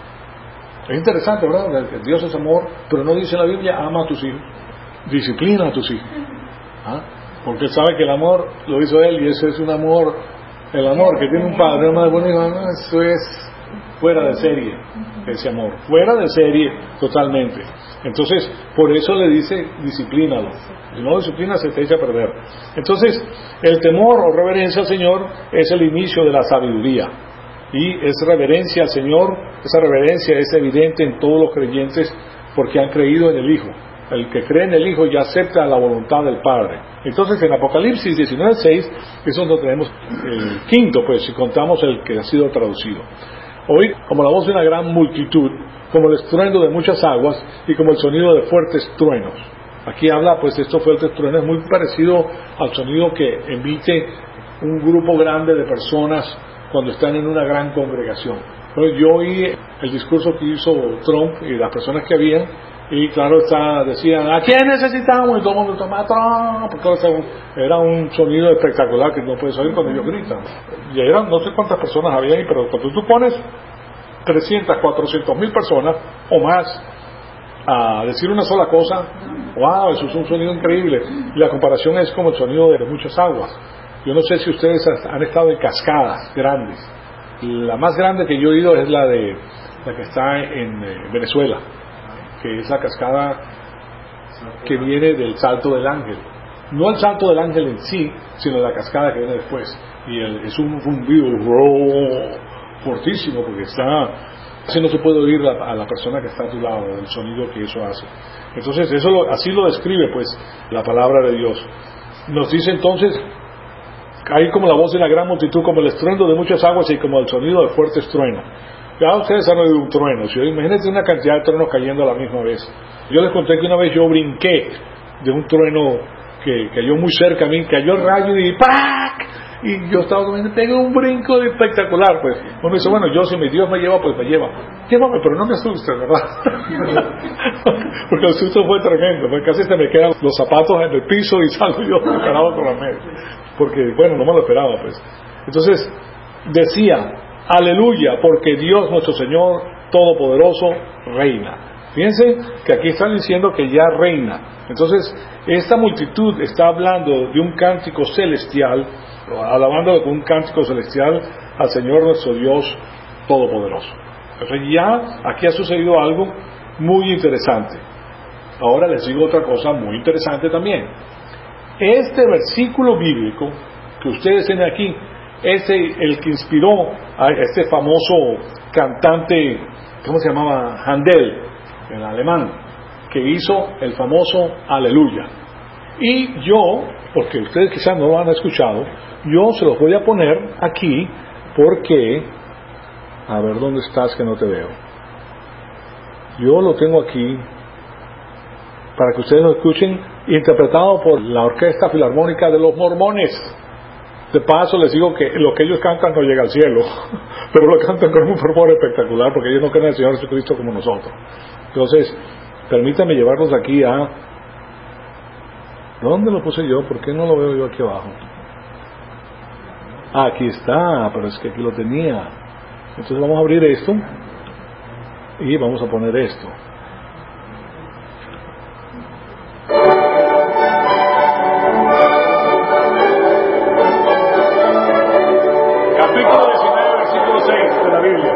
Es interesante, ¿verdad? Dios es amor, pero no dice la Biblia ama a tus hijos, disciplina a tus hijos. ¿Ah? Porque él sabe que el amor lo hizo él y ese es un amor, el amor que tiene un padre, una madre, bueno, no, eso es fuera de serie, ese amor, fuera de serie totalmente. Entonces, por eso le dice disciplínalo, si no disciplina se te echa a perder. Entonces, el temor o reverencia al Señor es el inicio de la sabiduría. Y es reverencia al Señor, esa reverencia es evidente en todos los creyentes porque han creído en el Hijo. El que cree en el Hijo ya acepta la voluntad del Padre. Entonces en Apocalipsis diecinueve seis es donde tenemos el quinto, pues si contamos el que ha sido traducido. Oíd como la voz de una gran multitud, como el estruendo de muchas aguas y como el sonido de fuertes truenos. Aquí habla, pues estos fuertes truenos muy parecido al sonido que emite un grupo grande de personas cuando están en una gran congregación. Bueno, yo oí el discurso que hizo Trump y las personas que habían, y claro, está, decían, ¿a quién necesitamos? Y todo el mundo toma Trump, porque era un sonido espectacular que no puedes oír cuando ellos gritan. Y eran, no sé cuántas personas había ahí, pero cuando tú pones trescientas, cuatrocientas mil personas o más a decir una sola cosa, wow, eso es un sonido increíble. Y la comparación es como el sonido de muchas aguas. Yo no sé si ustedes han estado en cascadas grandes. La más grande que yo he ido es la de la que está en eh, Venezuela, que es la cascada que viene del Salto del Ángel. No el Salto del Ángel en sí, sino la cascada que viene después. Y el, es un zumbido fortísimo porque está, así no se puede oír a, a la persona que está a tu lado, el sonido que eso hace. Entonces eso lo, así lo describe pues la palabra de Dios. Nos dice entonces, ahí como la voz de una gran multitud, como el estruendo de muchas aguas y como el sonido de fuertes truenos. Ya ustedes han oído un trueno, si imagínense una cantidad de truenos cayendo a la misma vez. Yo les conté que una vez yo brinqué de un trueno que cayó muy cerca a mí, cayó el rayo y ¡pac! Y yo estaba comiendo, pegué un brinco espectacular, pues. Uno dice, bueno, yo si mi Dios me lleva, pues me lleva. Llévame, pero no me asustes, ¿verdad? Porque el susto fue tremendo, pues casi se me quedan los zapatos en el piso y salgo yo parado con la media. Porque, bueno, no me lo esperaba, pues. Entonces, decía, aleluya, porque Dios nuestro Señor Todopoderoso reina. Fíjense que aquí están diciendo que ya reina. Entonces, esta multitud está hablando de un cántico celestial, alabando con un cántico celestial al Señor nuestro Dios Todopoderoso. Entonces ya aquí ha sucedido algo muy interesante. Ahora les digo otra cosa muy interesante también. Este versículo bíblico que ustedes tienen aquí, es el que inspiró a este famoso cantante, ¿cómo se llamaba? Handel, en alemán, que hizo el famoso Aleluya. Y yo, porque ustedes quizás no lo han escuchado, yo se los voy a poner aquí porque, a ver dónde estás que no te veo. Yo lo tengo aquí para que ustedes lo escuchen, interpretado por la Orquesta Filarmónica de los Mormones. De paso les digo que lo que ellos cantan no llega al cielo, pero lo cantan con un fervor espectacular porque ellos no creen en el Señor Jesucristo como nosotros. Entonces, permítanme llevarlos aquí a... ¿Dónde lo puse yo? ¿Por qué no lo veo yo aquí abajo? Ah, aquí está, pero es que aquí lo tenía. Entonces vamos a abrir esto y vamos a poner esto. Capítulo diecinueve, versículo seis de la Biblia.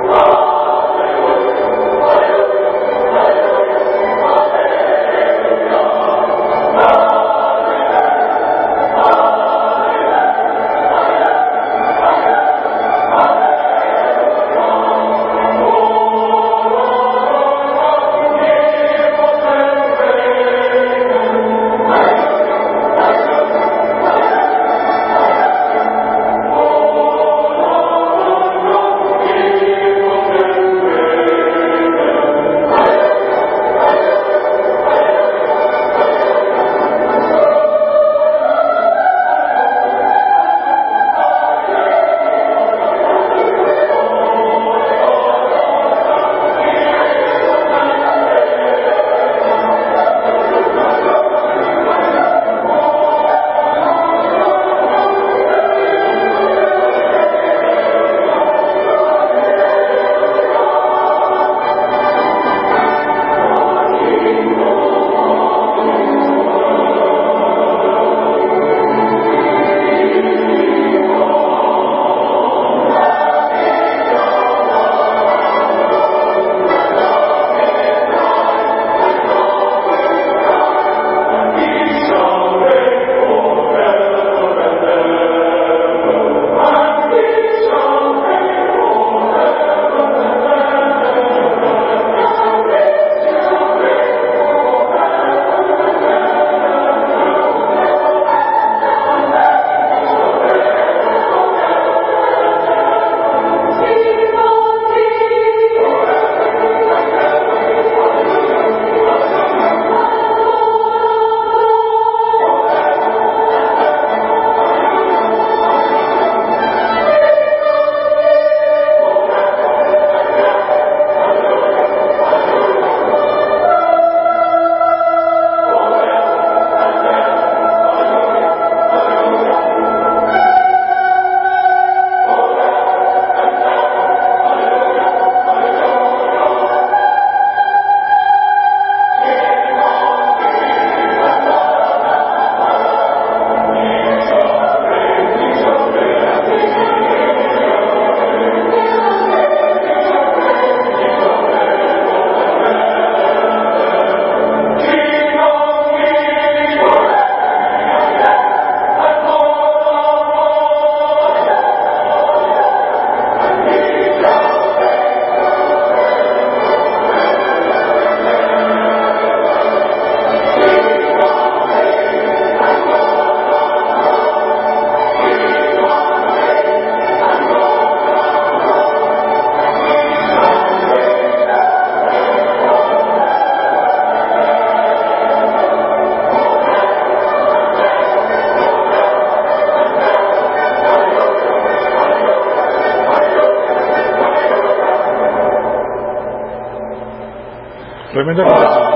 Tremenda canción.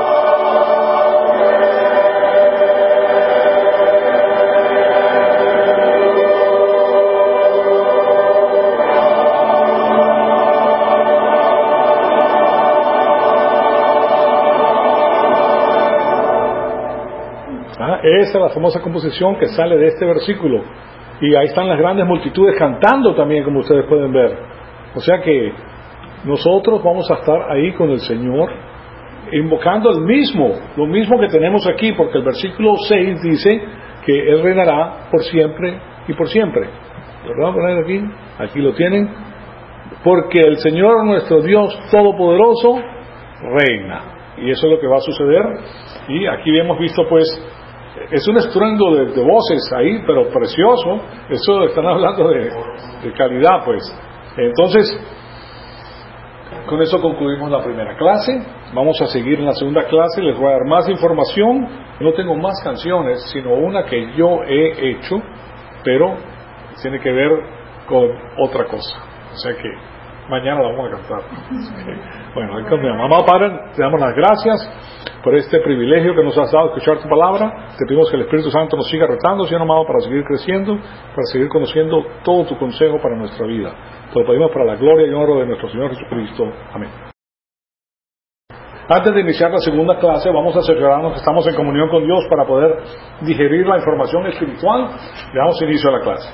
Ah, esa es la famosa composición que sale de este versículo. Y ahí están las grandes multitudes cantando también, como ustedes pueden ver. O sea que nosotros vamos a estar ahí con el Señor, invocando el mismo, lo mismo que tenemos aquí, porque el versículo seis dice que Él reinará por siempre y por siempre. ¿Lo van a poner aquí? Aquí lo tienen. Porque el Señor nuestro Dios Todopoderoso reina. Y eso es lo que va a suceder. Y aquí hemos visto pues es un estruendo de, de voces ahí, pero precioso. Eso están hablando de, de calidad, pues. Entonces, con eso concluimos la primera clase. Vamos a seguir en la segunda clase. Les voy a dar más información. No tengo más canciones, sino una que yo he hecho, pero tiene que ver con otra cosa. O sea que mañana la vamos a cantar. Bueno, ahí cambiamos. Mamá, Padre, te damos las gracias por este privilegio que nos has dado de escuchar tu palabra. Te pedimos que el Espíritu Santo nos siga retando, Señor amado, para seguir creciendo, para seguir conociendo todo tu consejo para nuestra vida. Te lo pedimos para la gloria y honra de nuestro Señor Jesucristo. Amén. Antes de iniciar la segunda clase, vamos a asegurarnos que estamos en comunión con Dios para poder digerir la información espiritual. Le damos inicio a la clase.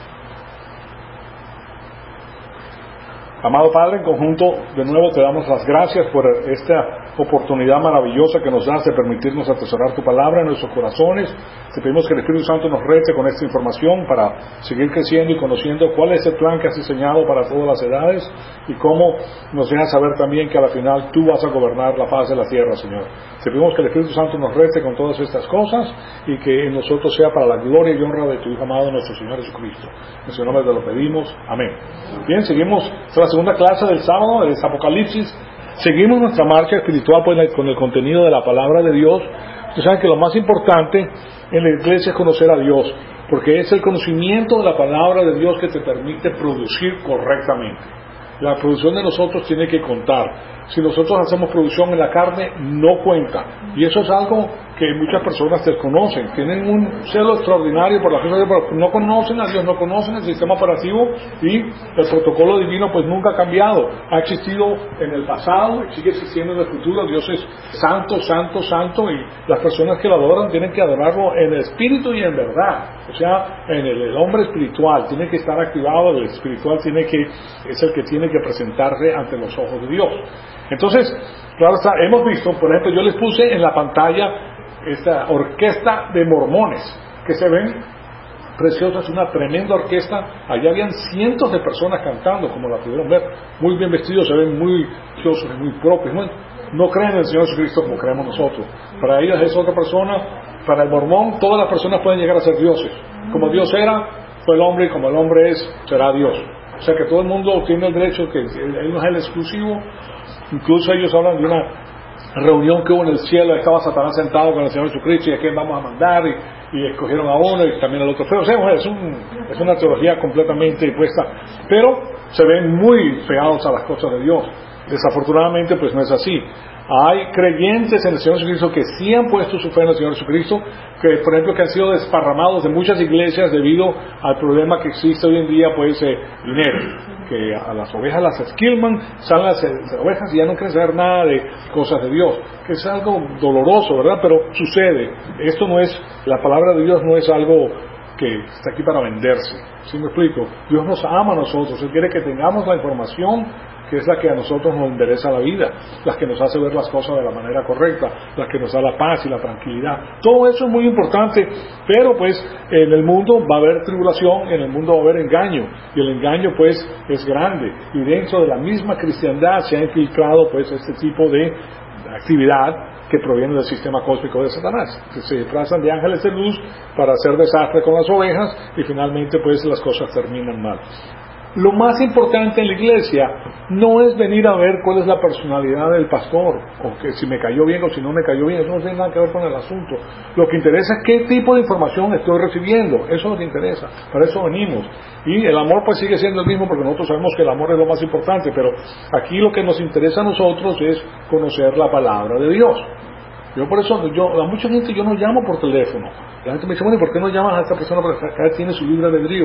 Amado Padre, en conjunto, de nuevo te damos las gracias por esta oportunidad maravillosa que nos das de permitirnos atesorar tu palabra en nuestros corazones. Te pedimos que el Espíritu Santo nos rete con esta información para seguir creciendo y conociendo cuál es el plan que has diseñado para todas las edades y cómo nos dejas saber también que al final tú vas a gobernar la faz de la tierra, Señor. Te pedimos que el Espíritu Santo nos rete con todas estas cosas y que en nosotros sea para la gloria y honra de tu Hijo amado, nuestro Señor Jesucristo. En su nombre te lo pedimos. Amén. Bien, seguimos la segunda clase del sábado, el Apocalipsis. Seguimos nuestra marcha espiritual pues, con el contenido de la palabra de Dios. Ustedes saben que lo más importante en la iglesia es conocer a Dios, porque es el conocimiento de la palabra de Dios que te permite producir correctamente. La producción de nosotros tiene que contar. Si nosotros hacemos producción en la carne, no cuenta. Y eso es algo que muchas personas desconocen. Tienen un celo extraordinario por la cosa de Dios, pero no conocen a Dios, no conocen el sistema operativo y el protocolo divino pues nunca ha cambiado. Ha existido en el pasado y sigue existiendo en el futuro. Dios es santo, santo, santo y las personas que lo adoran tienen que adorarlo en el espíritu y en verdad. O sea, en el, el hombre espiritual tiene que estar activado, el espiritual tiene que, es el que tiene que presentarse ante los ojos de Dios. Entonces, claro está, hemos visto, por ejemplo, yo les puse en la pantalla esta orquesta de mormones, que se ven preciosas, una tremenda orquesta. Allá habían cientos de personas cantando, como la pudieron ver, muy bien vestidos, se ven muy preciosos y muy propios. No, no creen en el Señor Jesucristo como creemos nosotros. Para ellos es otra persona. Para el mormón, todas las personas pueden llegar a ser dioses. Como Dios era, fue el hombre, y como el hombre es, será Dios. O sea que todo el mundo tiene el derecho, que él no es el exclusivo. Incluso ellos hablan de una reunión que hubo en el cielo, estaba Satanás sentado con el Señor Jesucristo y a quién vamos a mandar y, y escogieron a uno y también al otro. Pero o sea, es, un, es una teología completamente impuesta, pero se ven muy pegados a las cosas de Dios. Desafortunadamente pues no es así. Hay creyentes en el Señor Jesucristo que sí han puesto su fe en el Señor Jesucristo, que por ejemplo que han sido desparramados de muchas iglesias debido al problema que existe hoy en día, pues eh, dinero, que a las ovejas las esquilman, salen las ovejas y ya no quieren saber nada de cosas de Dios, que es algo doloroso, ¿verdad? Pero sucede. Esto no es, la palabra de Dios no es algo que está aquí para venderse. ¿Sí me explico? Dios nos ama a nosotros, Él quiere que tengamos la información que es la que a nosotros nos endereza la vida, la que nos hace ver las cosas de la manera correcta, la que nos da la paz y la tranquilidad. Todo eso es muy importante, pero pues en el mundo va a haber tribulación, en el mundo va a haber engaño, y el engaño pues es grande, y dentro de la misma cristiandad se ha infiltrado pues este tipo de actividad que proviene del sistema cósmico de Satanás, que se disfrazan de ángeles de luz para hacer desastre con las ovejas, y finalmente pues las cosas terminan mal. Lo más importante en la iglesia no es venir a ver cuál es la personalidad del pastor, o que si me cayó bien o si no me cayó bien, eso no tiene nada que ver con el asunto. Lo que interesa es qué tipo de información estoy recibiendo, eso nos interesa, para eso venimos. Y el amor pues sigue siendo el mismo, porque nosotros sabemos que el amor es lo más importante, pero aquí lo que nos interesa a nosotros es conocer la palabra de Dios. Yo por eso, yo, a mucha gente yo no llamo por teléfono. La gente me dice, bueno, ¿y por qué no llamas a esta persona? Porque cada vez tiene su libre albedrío.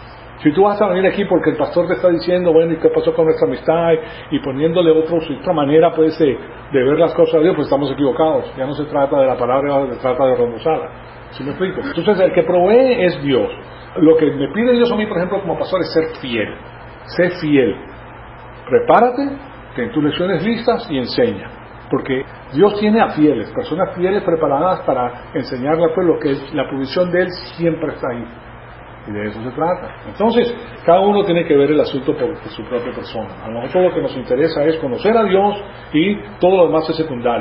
Si tú vas a venir aquí porque el pastor te está diciendo, bueno, ¿y qué pasó con nuestra amistad? Y poniéndole otro, otra manera pues de, de ver las cosas de Dios, pues estamos equivocados. Ya no se trata de la palabra, se trata de remozarla. ¿Sí me explico? Entonces el que provee es Dios. Lo que me pide Dios a mí, por ejemplo, como pastor, es ser fiel. Sé fiel. Prepárate, ten tus lecciones listas y enseña. Porque Dios tiene a fieles, personas fieles preparadas para enseñarle al pueblo que la provisión de Él siempre está ahí. Y de eso se trata. Entonces, cada uno tiene que ver el asunto por, por su propia persona. A nosotros lo que nos interesa es conocer a Dios y todo lo demás es secundario.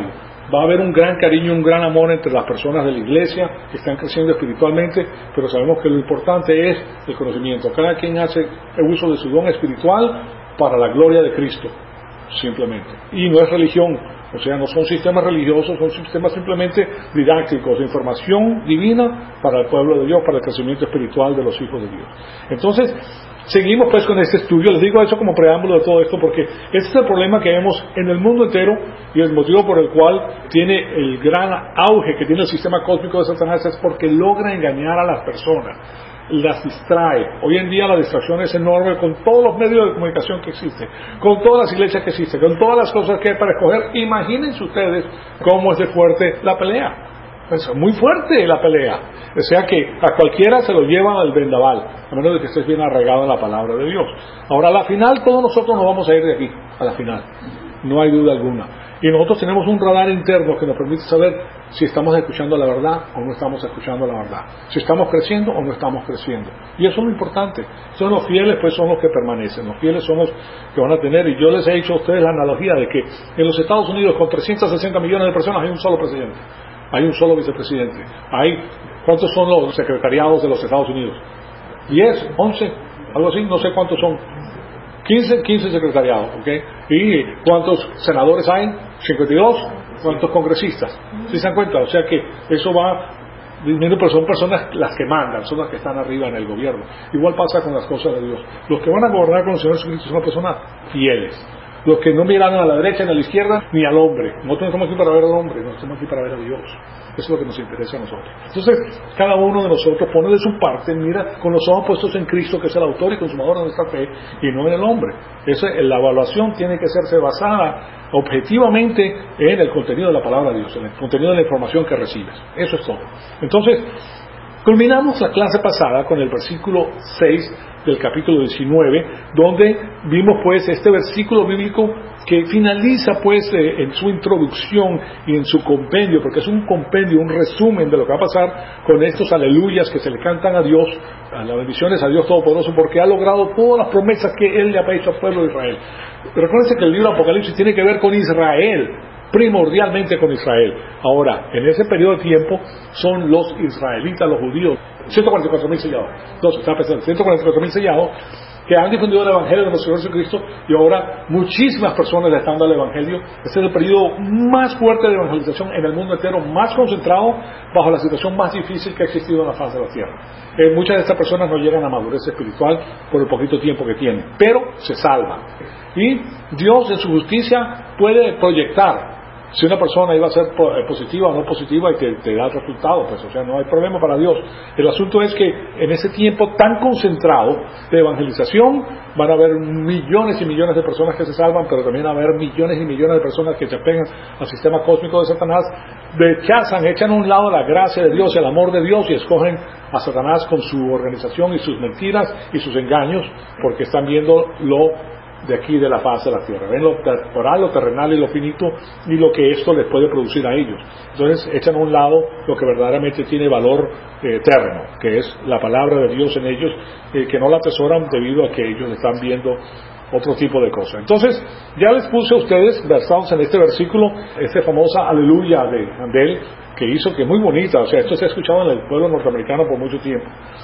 Va a haber un gran cariño, un gran amor entre las personas de la iglesia que están creciendo espiritualmente, pero sabemos que lo importante es el conocimiento. Cada quien hace el uso de su don espiritual para la gloria de Cristo, simplemente. Y no es religión, o sea, no son sistemas religiosos, son sistemas simplemente didácticos, de información divina para el pueblo de Dios, para el crecimiento espiritual de los hijos de Dios. Entonces, seguimos pues con este estudio. Les digo eso como preámbulo de todo esto porque este es el problema que vemos en el mundo entero y el motivo por el cual tiene el gran auge que tiene el sistema cósmico de Satanás es porque logra engañar a las personas, las distrae. Hoy en día la distracción es enorme con todos los medios de comunicación que existen, con todas las iglesias que existen, con todas las cosas que hay para escoger. Imagínense ustedes cómo es de fuerte la pelea. Es muy fuerte la pelea, o sea que a cualquiera se lo llevan al vendaval, a menos de que estés bien arraigado en la palabra de Dios. Ahora, a la final, todos nosotros nos vamos a ir de aquí, a la final, no hay duda alguna. Y nosotros tenemos un radar interno que nos permite saber si estamos escuchando la verdad o no estamos escuchando la verdad, si estamos creciendo o no estamos creciendo. Y eso es lo importante. Son los fieles, pues son los que permanecen. Los fieles son los que van a tener. Y yo les he dicho a ustedes la analogía de que en los Estados Unidos, con trescientos sesenta millones de personas, hay un solo presidente. Hay un solo vicepresidente. Hay, ¿cuántos son los secretariados de los Estados Unidos? diez, once, algo así, no sé cuántos son. quince, quince secretariados, ¿ok? ¿Y cuántos senadores hay? cincuenta y dos. ¿Cuántos congresistas? ¿Sí se dan cuenta? O sea que eso va disminuyendo, pero son personas las que mandan, son las que están arriba en el gobierno. Igual pasa con las cosas de Dios. Los que van a gobernar con el Señor Jesucristo son personas fieles. Los que no miran a la derecha ni a la izquierda ni al hombre. Nosotros no estamos aquí para ver al hombre, nosotros estamos aquí para ver a Dios. Eso es lo que nos interesa a nosotros. Entonces, cada uno de nosotros pone de su parte, mira, con los ojos puestos en Cristo, que es el autor y consumador de nuestra fe, y no en el hombre. Esa, la evaluación tiene que serse basada objetivamente en el contenido de la palabra de Dios, en el contenido de la información que recibes. Eso es todo. Entonces, culminamos la clase pasada con el versículo seis del capítulo diecinueve, donde vimos pues este versículo bíblico que finaliza pues eh, en su introducción y en su compendio, porque es un compendio, un resumen de lo que va a pasar con estos aleluyas que se le cantan a Dios, a las bendiciones a Dios Todopoderoso, porque ha logrado todas las promesas que Él le ha hecho al pueblo de Israel. Recuérdense que el libro de Apocalipsis tiene que ver con Israel, primordialmente con Israel. Ahora, en ese periodo de tiempo son los israelitas, los judíos, ciento cuarenta y cuatro mil sellados, no, se está pensando, ciento cuarenta y cuatro mil sellados, que han difundido el Evangelio de nuestro Señor Jesucristo, y ahora muchísimas personas le están dando el Evangelio. Este es el periodo más fuerte de evangelización en el mundo entero, más concentrado, bajo la situación más difícil que ha existido en la faz de la tierra. Eh, muchas de estas personas no llegan a madurez espiritual por el poquito tiempo que tienen, pero se salvan. Y Dios en su justicia puede proyectar si una persona iba a ser positiva o no positiva y te, te da el resultado, pues, o sea, no hay problema para Dios. El asunto es que en ese tiempo tan concentrado de evangelización van a haber millones y millones de personas que se salvan, pero también va a haber millones y millones de personas que se apegan al sistema cósmico de Satanás, rechazan, echan a un lado la gracia de Dios, el amor de Dios, y escogen a Satanás con su organización y sus mentiras y sus engaños, porque están viendo lo de aquí de la faz de la tierra, ven lo temporal, lo terrenal y lo finito y lo que esto les puede producir a ellos. Entonces echan a un lado lo que verdaderamente tiene valor eh, eterno, que es la palabra de Dios en ellos, eh, que no la atesoran debido a que ellos están viendo otro tipo de cosas. Entonces ya les puse a ustedes, basados en este versículo, esta famosa aleluya de Handel, que hizo, que es muy bonita, o sea, esto se ha escuchado en el pueblo norteamericano por mucho tiempo,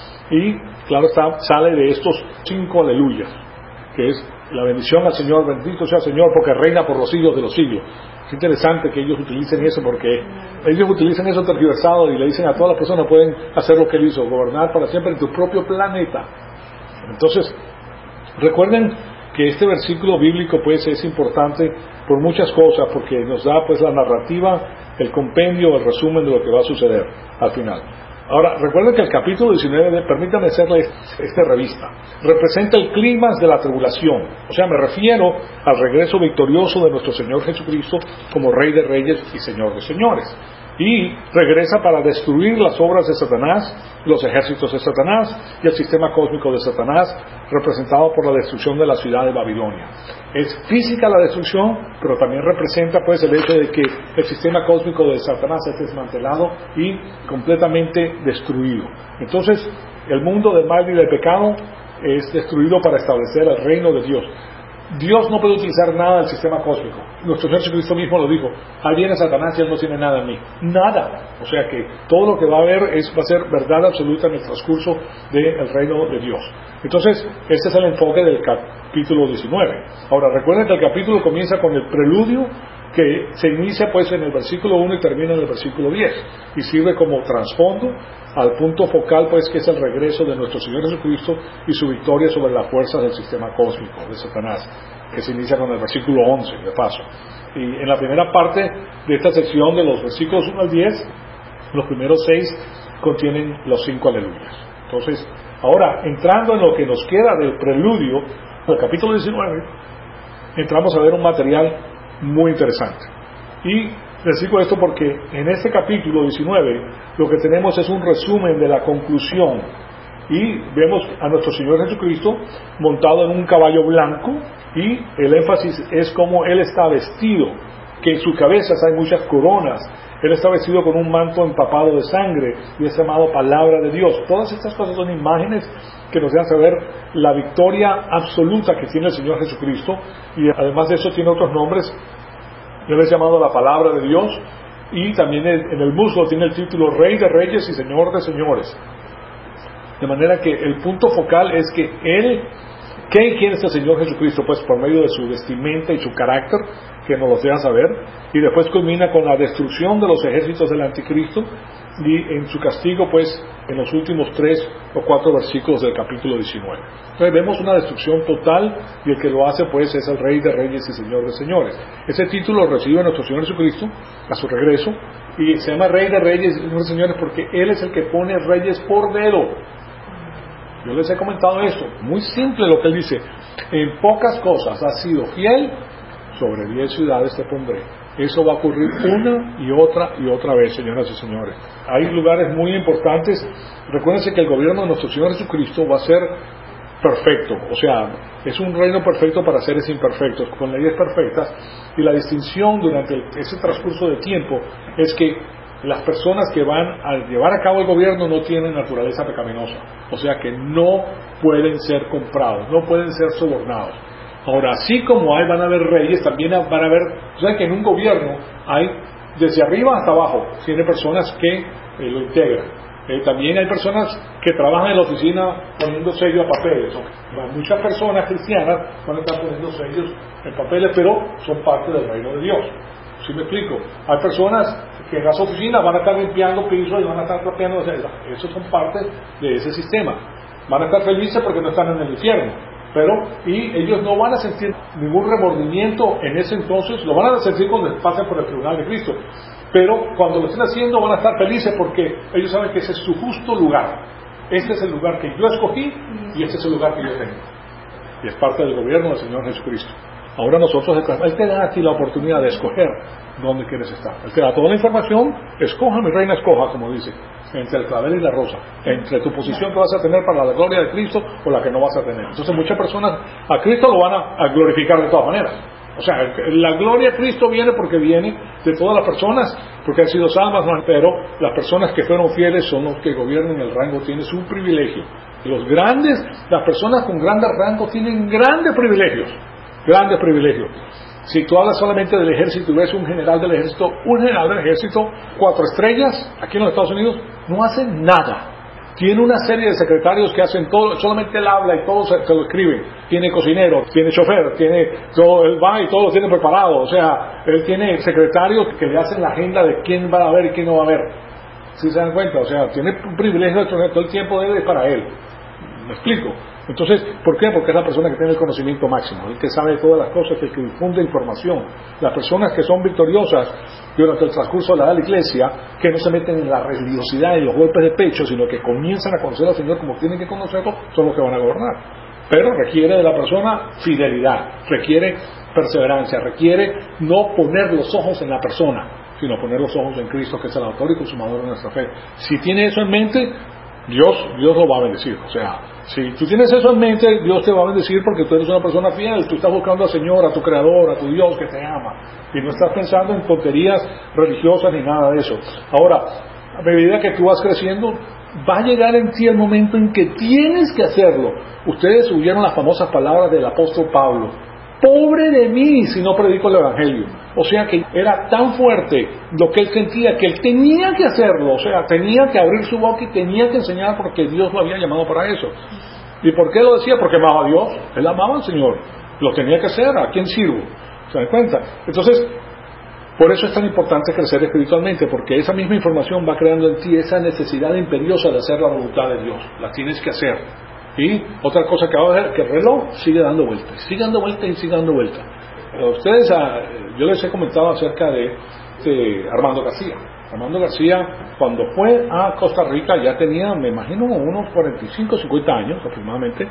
y claro está, sale de estos cinco aleluyas, que es la bendición al Señor, bendito sea el Señor, porque reina por los siglos de los siglos. Es interesante que ellos utilicen eso, porque ellos utilizan eso tergiversado y le dicen a todas las personas pueden hacer lo que Él hizo, gobernar para siempre en tu propio planeta. Entonces, recuerden que este versículo bíblico pues es importante por muchas cosas, porque nos da pues la narrativa, el compendio, el resumen de lo que va a suceder al final. Ahora, recuerden que el capítulo diecinueve, permítanme hacerle esta revista, representa el clímax de la tribulación. O sea, me refiero al regreso victorioso de nuestro Señor Jesucristo como Rey de Reyes y Señor de Señores. Y regresa para destruir las obras de Satanás, los ejércitos de Satanás y el sistema cósmico de Satanás, representado por la destrucción de la ciudad de Babilonia. Es física la destrucción, pero también representa pues el hecho de que el sistema cósmico de Satanás es desmantelado y completamente destruido. Entonces, el mundo del mal y del pecado es destruido para establecer el reino de Dios. Dios no puede utilizar nada del sistema cósmico. Nuestro Señor Jesucristo mismo lo dijo: ahí viene Satanás y él no tiene nada en mí. Nada. O sea que todo lo que va a haber es, va a ser verdad absoluta en el transcurso del reino de Dios. Entonces, este es el enfoque del capítulo diecinueve. Ahora, recuerden que el capítulo comienza con el preludio, que se inicia pues en el versículo uno y termina en el versículo diez, y sirve como trasfondo al punto focal pues que es el regreso de nuestro Señor Jesucristo y su victoria sobre las fuerzas del sistema cósmico de Satanás, que se inicia con el versículo once de paso. Y en la primera parte de esta sección, de los versículos uno al diez, los primeros seis contienen los cinco aleluyas. Entonces, ahora, entrando en lo que nos queda del preludio del capítulo diecinueve, entramos a ver un material muy interesante. Y les digo esto porque en este capítulo diecinueve lo que tenemos es un resumen de la conclusión, y vemos a nuestro Señor Jesucristo montado en un caballo blanco, y el énfasis es cómo Él está vestido, que en sus cabezas hay muchas coronas. Él está vestido con un manto empapado de sangre y es llamado Palabra de Dios. Todas estas cosas son imágenes que nos dejan saber la victoria absoluta que tiene el Señor Jesucristo, y además de eso tiene otros nombres. Él es llamado la Palabra de Dios, y también en el muslo tiene el título Rey de Reyes y Señor de Señores. De manera que el punto focal es que Él, ¿qué y quién es el Señor Jesucristo? Pues por medio de su vestimenta y su carácter, que nos los deja saber, y después culmina con la destrucción de los ejércitos del anticristo, y en su castigo pues en los últimos tres o cuatro versículos del capítulo diecinueve. Entonces vemos una destrucción total, y el que lo hace pues es el Rey de Reyes y Señor de Señores. Ese título lo recibe nuestro Señor Jesucristo a su regreso, y se llama Rey de Reyes y Señor de Señores porque Él es el que pone reyes por dedo. Yo les he comentado esto, muy simple lo que Él dice: en pocas cosas has sido fiel, sobre diez ciudades te pondré. Eso va a ocurrir una y otra y otra vez, señoras y señores. Hay lugares muy importantes. Recuérdense que el gobierno de nuestro Señor Jesucristo va a ser perfecto, o sea, es un reino perfecto para seres imperfectos, con leyes perfectas, y la distinción durante ese transcurso de tiempo es que las personas que van a llevar a cabo el gobierno no tienen naturaleza pecaminosa, o sea que no pueden ser comprados, no pueden ser sobornados. Ahora, así como hay, van a haber reyes, también van a haber, o sea que en un gobierno hay desde arriba hasta abajo, tiene personas que eh, lo integran. Eh, también hay personas que trabajan en la oficina poniendo sello a papeles. ¿No? Muchas personas cristianas van a estar poniendo sellos en papeles, pero son parte del reino de Dios. ¿Sí me explico? Hay personas que en las oficinas van a estar limpiando pisos y van a estar trapeando. Esos son parte de ese sistema. Van a estar felices porque no están en el infierno. Pero, y ellos no van a sentir ningún remordimiento en ese entonces, lo van a sentir cuando pasen por el tribunal de Cristo. Pero cuando lo estén haciendo van a estar felices porque ellos saben que ese es su justo lugar. Este es el lugar que yo escogí y este es el lugar que yo tengo. Y es parte del gobierno del Señor Jesucristo. Ahora nosotros, Él te da a ti la oportunidad de escoger dónde quieres estar. Él te da toda la información, escoja, mi reina, escoja, como dice, entre el clavel y la rosa, entre tu posición que vas a tener para la gloria de Cristo o la que no vas a tener. Entonces muchas personas a Cristo lo van a, a glorificar de todas maneras. O sea, la gloria a Cristo viene porque viene de todas las personas, porque han sido salvas, pero las personas que fueron fieles son los que gobiernan el rango, tienen su privilegio. Los grandes, las personas con grandes rangos tienen grandes privilegios, grandes privilegios. Si tú hablas solamente del ejército y ves un general del ejército, un general del ejército, cuatro estrellas, aquí en los Estados Unidos, no hace nada. Tiene una serie de secretarios que hacen todo, solamente él habla y todo se, se lo escriben. Tiene cocinero, tiene chofer, tiene todo, él va y todo lo tiene preparado. O sea, él tiene secretarios que le hacen la agenda de quién va a haber y quién no va a haber. ¿Sí se dan cuenta? O sea, tiene un privilegio de todo el tiempo de él es para él. ¿Me explico? Entonces, ¿por qué? Porque es la persona que tiene el conocimiento máximo, el que sabe todas las cosas, el que difunde información. Las personas que son victoriosas durante el transcurso de la iglesia, que no se meten en la religiosidad y los golpes de pecho, sino que comienzan a conocer al Señor como tienen que conocerlo, son los que van a gobernar. Pero requiere de la persona fidelidad, requiere perseverancia, requiere no poner los ojos en la persona, sino poner los ojos en Cristo, que es el autor y consumador de nuestra fe. Si tiene eso en mente, Dios, Dios lo va a bendecir. O sea, si tú tienes eso en mente, Dios te va a bendecir porque tú eres una persona fiel. Tú estás buscando al Señor, a tu Creador, a tu Dios que te ama. Y no estás pensando en tonterías religiosas ni nada de eso. Ahora, a medida que tú vas creciendo, va a llegar en ti el momento en que tienes que hacerlo. Ustedes oyeron las famosas palabras del apóstol Pablo. pobre de mí si no predico el Evangelio. O sea que era tan fuerte lo que él sentía que él tenía que hacerlo, o sea, tenía que abrir su boca y tenía que enseñar porque Dios lo había llamado para eso. ¿Y por qué lo decía? Porque amaba a Dios, él amaba al Señor, lo tenía que hacer. ¿A quién sirvo? ¿Se dan cuenta? Entonces, por eso es tan importante crecer espiritualmente, porque esa misma información va creando en ti esa necesidad imperiosa de hacer la voluntad de Dios. La tienes que hacer. Y otra cosa que va a ver, que el reloj sigue dando vueltas, sigue dando vueltas y sigue dando vueltas. Ustedes, yo les he comentado acerca de, de Armando García. Armando García, cuando fue a Costa Rica, ya tenía, me imagino, unos cuarenta y cinco, cincuenta años aproximadamente.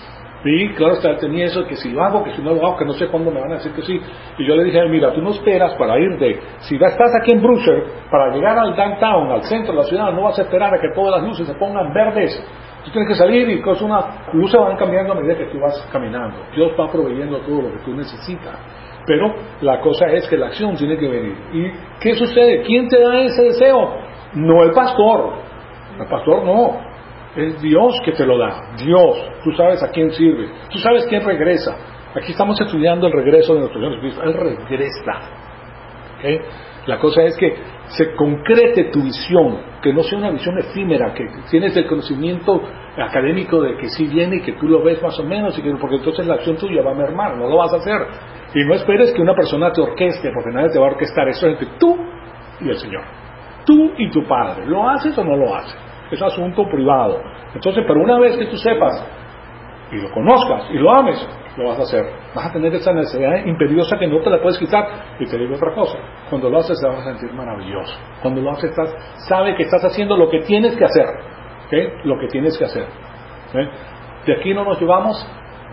Y claro, tenía eso, que si lo hago, que si no lo hago, que no sé cuándo me van a decir que sí. Y yo le dije, mira, tú no esperas para ir de, si ya estás aquí en Brussels, para llegar al downtown, al centro de la ciudad, no vas a esperar a que todas las luces se pongan verdes. Tú tienes que salir y cosas, una luces van cambiando a medida que tú vas caminando. Dios va proveyendo todo lo que tú necesitas. Pero la cosa es que la acción tiene que venir. ¿Y qué sucede? ¿Quién te da ese deseo? No el pastor. El pastor no. Es Dios que te lo da. Dios. Tú sabes a quién sirve. Tú sabes quién regresa. Aquí estamos estudiando el regreso de nuestro Señor Jesucristo. Él regresa. ¿Okay? La cosa es que se concrete tu visión, que no sea una visión efímera, que tienes el conocimiento académico de que sí viene y que tú lo ves más o menos, y que, porque entonces la acción tuya va a mermar, no lo vas a hacer. Y no esperes que una persona te orqueste, porque nadie te va a orquestar. Eso es entre tú y el Señor. Tú y tu Padre. ¿Lo haces o no lo haces? Es asunto privado. Entonces, pero una vez que tú sepas y lo conozcas y lo ames, lo vas a hacer. Vas a tener esa necesidad imperiosa que no te la puedes quitar. Y te digo otra cosa, cuando lo haces te vas a sentir maravilloso. Cuando lo haces, estás, sabe que estás haciendo lo que tienes que hacer. ¿Okay? Lo que tienes que hacer. ¿Okay? De aquí no nos llevamos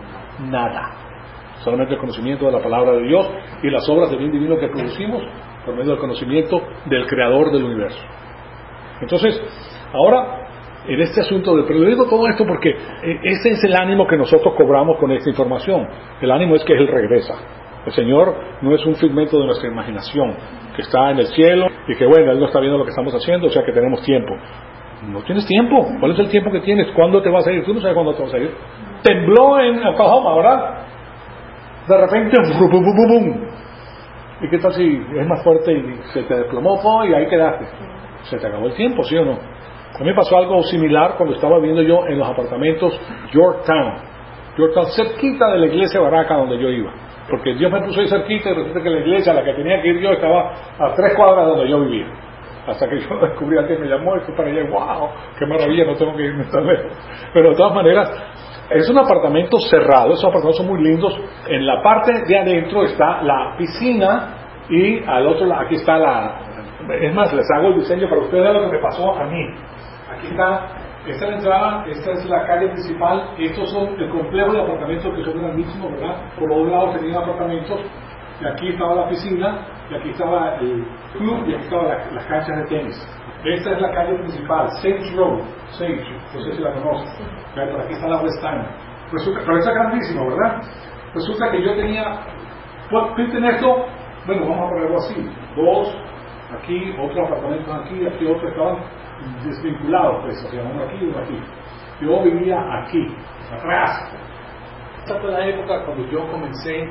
nada. Solamente el conocimiento de la palabra de Dios y las obras de bien divino que producimos por medio del conocimiento del Creador del universo. Entonces, ahora, en este asunto de, pero le digo todo esto porque ese es el ánimo que nosotros cobramos con esta información. El ánimo es que Él regresa. El Señor no es un figmento de nuestra imaginación que está en el cielo y que bueno, Él no está viendo lo que estamos haciendo, o sea que tenemos tiempo. No tienes tiempo. ¿Cuál es el tiempo que tienes? ¿Cuándo te vas a ir? Tú no sabes cuándo te vas a ir. Tembló en Oklahoma, ¿verdad? De repente, bum, bum, bum, bum. ¿Y qué tal si es más fuerte y se te desplomó todo y ahí quedaste? Se te acabó el tiempo, ¿sí o no? A mí me pasó algo similar cuando estaba viviendo yo en los apartamentos Yorktown. Yorktown, cerquita de la iglesia Baraka donde yo iba. Porque Dios me puso ahí cerquita y resulta que la iglesia a la que tenía que ir yo estaba a tres cuadras de donde yo vivía. Hasta que yo descubrí a quien me llamó y fui para allá y ¡wow! ¡Qué maravilla! No tengo que irme tan lejos. Pero de todas maneras, es un apartamento cerrado. Esos apartamentos son muy lindos. En la parte de adentro está la piscina y al otro lado, aquí está la... Es más, les hago el diseño para ustedes de lo que me pasó a mí. Aquí está, esta es la entrada, esta es la calle principal, estos son el complejo de apartamentos que son grandísimos, ¿verdad? Por los lados tenían apartamentos, y aquí estaba la piscina, y aquí estaba el club, y aquí estaban la, las canchas de tenis. Esta es la calle principal, Sage Road, Sage, no sé si la conocen, por aquí está la West End. Resulta, pero esta es grandísimo, ¿verdad? Resulta que yo tenía, pinten esto, bueno, vamos a ponerlo así, dos, aquí, otros apartamentos aquí, aquí otros estaban desvinculados, pues, o sea, uno aquí y uno aquí. Yo vivía aquí, atrás. Esta fue la época cuando yo comencé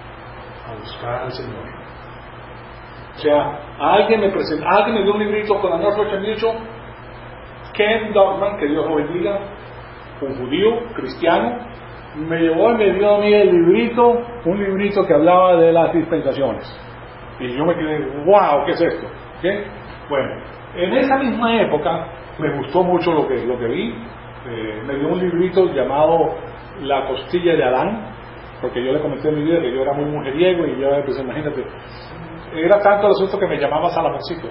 a buscar al Señor. O sea, alguien me presentó, alguien me dio un librito con la Northwestern Mutual, Ken Dogman, que Dios lo bendiga, un judío, cristiano, me llevó y me dio a mí el librito, un librito que hablaba de las dispensaciones. Y yo me quedé, wow, ¿qué es esto? ¿Qué? Bueno, en esa misma época me gustó mucho lo que, lo que vi. Eh, me dio un librito llamado La costilla de Adán, porque yo le comenté en mi vida que yo era muy mujeriego y yo, pues imagínate, era tanto el asunto que me llamaba Salamoncito.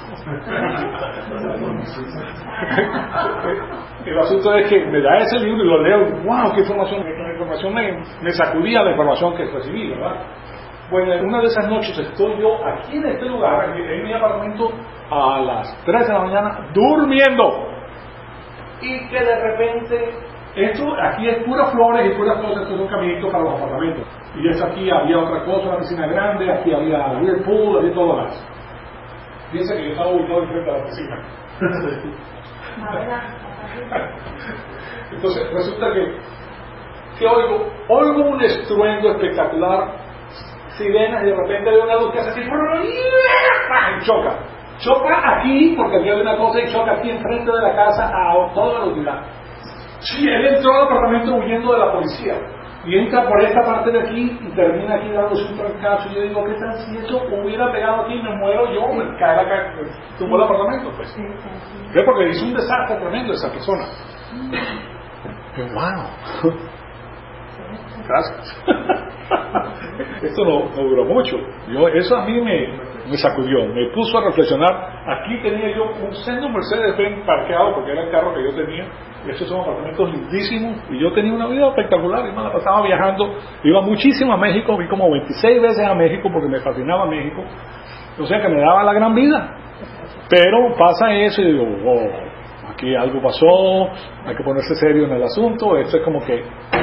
El asunto es que me da ese libro y lo leo, wow, qué información, la información me, me sacudía la información que recibí, ¿verdad? Bueno, en una de esas noches estoy yo aquí en este lugar, en mi apartamento, a las tres de la mañana, durmiendo. Y que de repente, esto aquí es puras flores y puras cosas, esto es un caminito para los apartamentos. Y esto aquí había otra cosa, una piscina grande, aquí había whirlpool, había todo lo más. Fíjense que yo estaba ubicado enfrente de la piscina. Entonces resulta que ¿qué oigo? Oigo un estruendo espectacular, sirenas, y de repente veo una luz que hace así, y choca. Choca aquí, porque había una cosa, y choca aquí enfrente de la casa a toda velocidad. Sí, él entró al apartamento huyendo de la policía. Y entra por esta parte de aquí y termina aquí dándose un trancazo. Y yo digo, ¿qué tal si eso hubiera pegado aquí y me muero yo? Me cae la calle, tumbó el apartamento, pues. ¿Qué? Porque hizo un desastre tremendo esa persona. Yo, wow. Gracias. Esto no, no duró mucho. Yo, eso a mí me, me sacudió, me puso a reflexionar. Aquí tenía yo un sendo Mercedes-Benz parqueado, porque era el carro que yo tenía. Estos son apartamentos lindísimos, y yo tenía una vida espectacular, y me la pasaba viajando, iba muchísimo a México, vi como veintiséis veces a México, porque me fascinaba México, o sea que me daba la gran vida. Pero pasa eso, y digo, oh, aquí algo pasó, hay que ponerse serio en el asunto, esto es como que...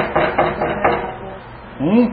¿Mm?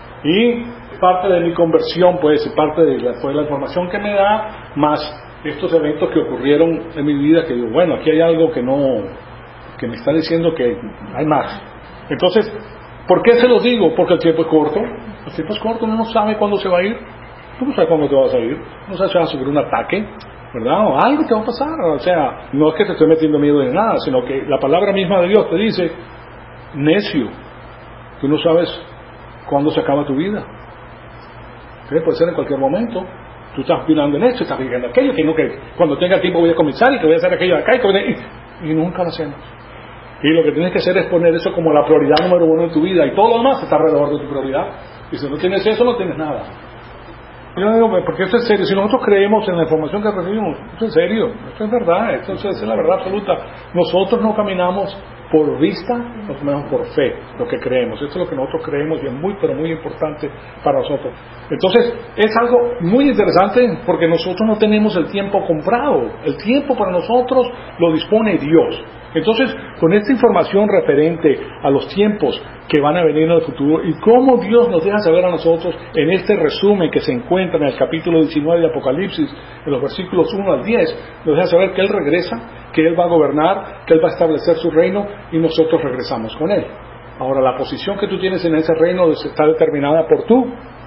Y parte de mi conversión, pues, parte de la, pues, la información que me da, más estos eventos que ocurrieron en mi vida, que digo, bueno, aquí hay algo que no... que me está diciendo que hay más. Entonces, ¿por qué se los digo? Porque el tiempo es corto. El tiempo es corto, uno no sabe cuándo se va a ir. Tú no sabes cuándo te vas a ir. No sabes si vas a sufrir un ataque, ¿verdad? O algo te va a pasar. O sea, no es que te estoy metiendo miedo de nada, sino que la palabra misma de Dios te dice, necio, tú no sabes cuándo se acaba tu vida. ¿Qué? Puede ser en cualquier momento. Tú estás opinando en esto, estás viviendo aquello, que no, que cuando tenga tiempo voy a comenzar y que voy a hacer aquello de acá y, que voy a... y, y nunca lo hacemos. Y lo que tienes que hacer es poner eso como la prioridad número uno en tu vida, y todo lo demás está alrededor de tu prioridad. Y si no tienes eso, no tienes nada. Yo digo, porque esto es serio. Si nosotros creemos en la información que recibimos, esto es serio, esto es verdad, esto es la verdad absoluta. Nosotros no caminamos por vista, nos caminamos por fe, lo que creemos. Esto es lo que nosotros creemos, y es muy, pero muy importante para nosotros. Entonces, es algo muy interesante, porque nosotros no tenemos el tiempo comprado. El tiempo para nosotros lo dispone Dios. Entonces, con esta información referente a los tiempos que van a venir en el futuro, y cómo Dios nos deja saber a nosotros en este resumen que se encuentra en el capítulo diecinueve de Apocalipsis, en los versículos uno al diez, nos deja saber que Él regresa, que Él va a gobernar, que Él va a establecer su reino, y nosotros regresamos con Él. Ahora, la posición que tú tienes en ese reino está determinada por tu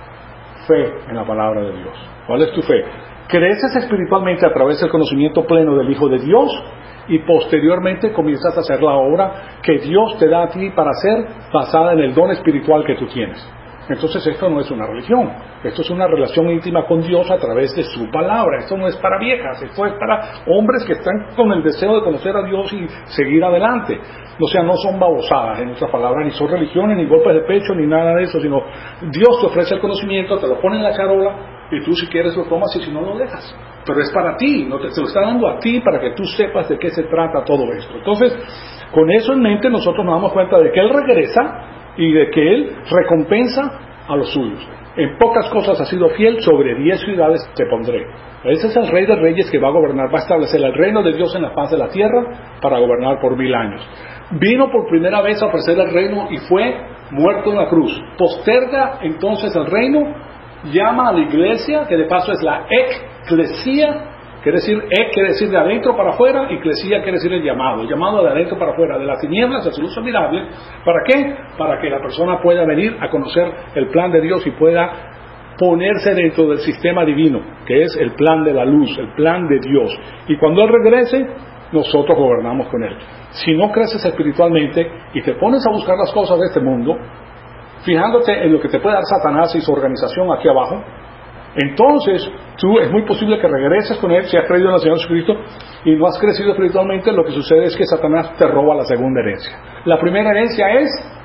fe en la palabra de Dios. ¿Cuál es tu fe? Creces espiritualmente a través del conocimiento pleno del Hijo de Dios, y posteriormente comienzas a hacer la obra que Dios te da a ti para hacer, basada en el don espiritual que tú tienes. Entonces esto no es una religión, esto es una relación íntima con Dios a través de su palabra. Esto no es para viejas, esto es para hombres que están con el deseo de conocer a Dios y seguir adelante. O sea, no son babosadas en nuestras palabras, ni son religiones, ni golpes de pecho, ni nada de eso, sino Dios te ofrece el conocimiento, te lo pone en la charola, y tú si quieres lo tomas, y si no lo dejas. Pero es para ti, no te, te lo está dando a ti para que tú sepas de qué se trata todo esto. Entonces, con eso en mente, nosotros nos damos cuenta de que Él regresa y de que Él recompensa a los suyos. En pocas cosas ha sido fiel, sobre diez ciudades te pondré. Ese es el Rey de Reyes que va a gobernar, va a establecer el reino de Dios en la faz de la tierra para gobernar por mil años. Vino por primera vez a ofrecer el reino y fue muerto en la cruz. Posterga entonces el reino, llama a la iglesia, que de paso es la eclesía, quiere decir, ek quiere decir de adentro para afuera, y eclesía quiere decir el llamado, el llamado de adentro para afuera, de las tinieblas a su luz admirable. ¿Para qué? Para que la persona pueda venir a conocer el plan de Dios y pueda ponerse dentro del sistema divino, que es el plan de la luz, el plan de Dios. Y cuando Él regrese, nosotros gobernamos con Él. Si no creces espiritualmente y te pones a buscar las cosas de este mundo, fijándote en lo que te puede dar Satanás y su organización aquí abajo, entonces tú es muy posible que regreses con Él si has creído en el Señor Jesucristo y no has crecido espiritualmente. Lo que sucede es que Satanás te roba la segunda herencia. La primera herencia es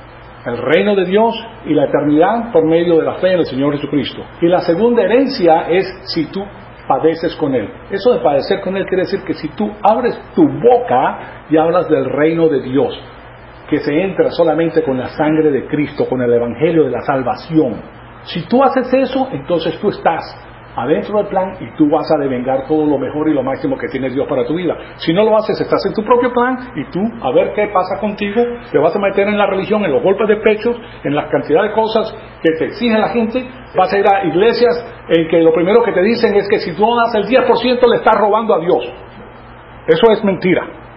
el reino de Dios y la eternidad por medio de la fe en el Señor Jesucristo. Y la segunda herencia es si tú padeces con Él. Eso de padecer con Él quiere decir que si tú abres tu boca y hablas del reino de Dios, que se entra solamente con la sangre de Cristo, con el evangelio de la salvación. Si tú haces eso, entonces tú estás adentro del plan y tú vas a devengar todo lo mejor y lo máximo que tiene Dios para tu vida. Si no lo haces, estás en tu propio plan y tú, a ver qué pasa contigo, te vas a meter en la religión, en los golpes de pecho, en la cantidad de cosas que te exige la gente. Vas a ir a iglesias en que lo primero que te dicen es que si tú no das el diez por ciento le estás robando a Dios. Eso es mentira.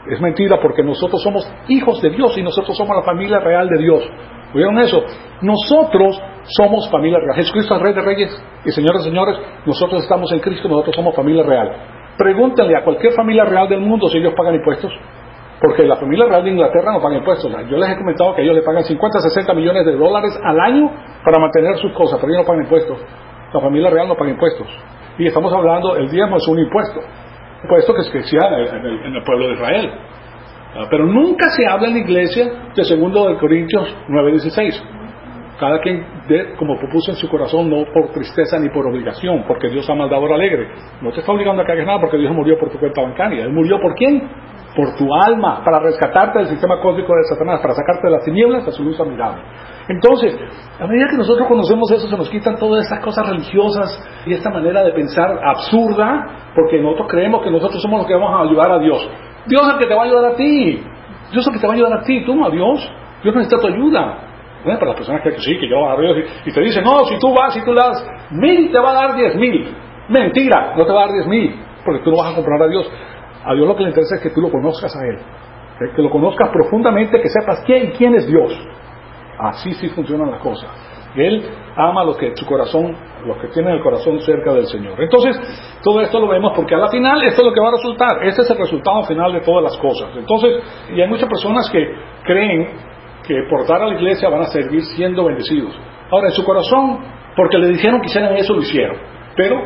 Es mentira, porque nosotros somos hijos de Dios y nosotros somos la familia real de Dios. ¿Oyeron eso? Nosotros somos familia real. Jesucristo es Rey de Reyes y Señor de Señores. Nosotros estamos en Cristo, nosotros somos familia real. Pregúntenle a cualquier familia real del mundo si ellos pagan impuestos. Porque la familia real de Inglaterra no paga impuestos. Yo les he comentado que ellos le pagan cincuenta, sesenta millones de dólares al año para mantener sus cosas, pero ellos no pagan impuestos. La familia real no paga impuestos. Y estamos hablando, el diezmo es un impuesto. Impuesto que se hacía en el, en el pueblo de Israel. Pero nunca se habla en la iglesia de segundo de Corintios nueve dieciséis. Cada quien dé como propuso en su corazón, no por tristeza ni por obligación, porque Dios ama al dador alegre. No te está obligando a que hagas nada porque Dios murió por tu cuenta bancaria. Él murió ¿por quién? Por tu alma, para rescatarte del sistema cósmico de Satanás, para sacarte de las tinieblas a su luz admirable. Entonces, a medida que nosotros conocemos eso, se nos quitan todas estas cosas religiosas y esta manera de pensar absurda, porque nosotros creemos que nosotros somos los que vamos a ayudar a Dios. Dios es el que te va a ayudar a ti. Dios es el que te va a ayudar a ti, tú no a Dios. Dios necesita tu ayuda. Bueno, para las personas que sí, que yo voy a Dios y, y te dicen, no, si tú vas y tú le das mil, te va a dar diez mil. Mentira, no te va a dar diez mil, porque tú no vas a comprar a Dios. A Dios lo que le interesa es que tú lo conozcas a Él, ¿eh? Que lo conozcas profundamente, que sepas quién y quién es Dios. Así sí funcionan las cosas. Él ama a los que su corazón, los que tienen el corazón cerca del Señor. Entonces, todo esto lo vemos porque a la final esto es lo que va a resultar. Este es el resultado final de todas las cosas. Entonces, y hay muchas personas que creen que por dar a la iglesia van a seguir siendo bendecidos. Ahora, en su corazón, porque le dijeron que hicieran eso, lo hicieron. Pero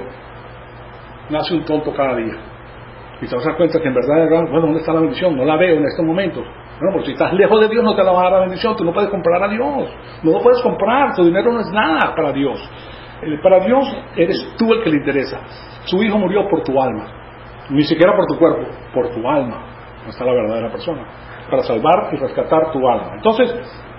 nace un tonto cada día. Y te vas a dar cuenta que en verdad, bueno, ¿dónde está la bendición? No la veo en estos momentos. Bueno, porque si estás lejos de Dios no te la va a dar la bendición. Tú no puedes comprar a Dios. No lo puedes comprar. Tu dinero no es nada para Dios. Para Dios eres tú el que le interesa. Su Hijo murió por tu alma. Ni siquiera por tu cuerpo, por tu alma. No está la verdadera persona. Para salvar y rescatar tu alma. Entonces,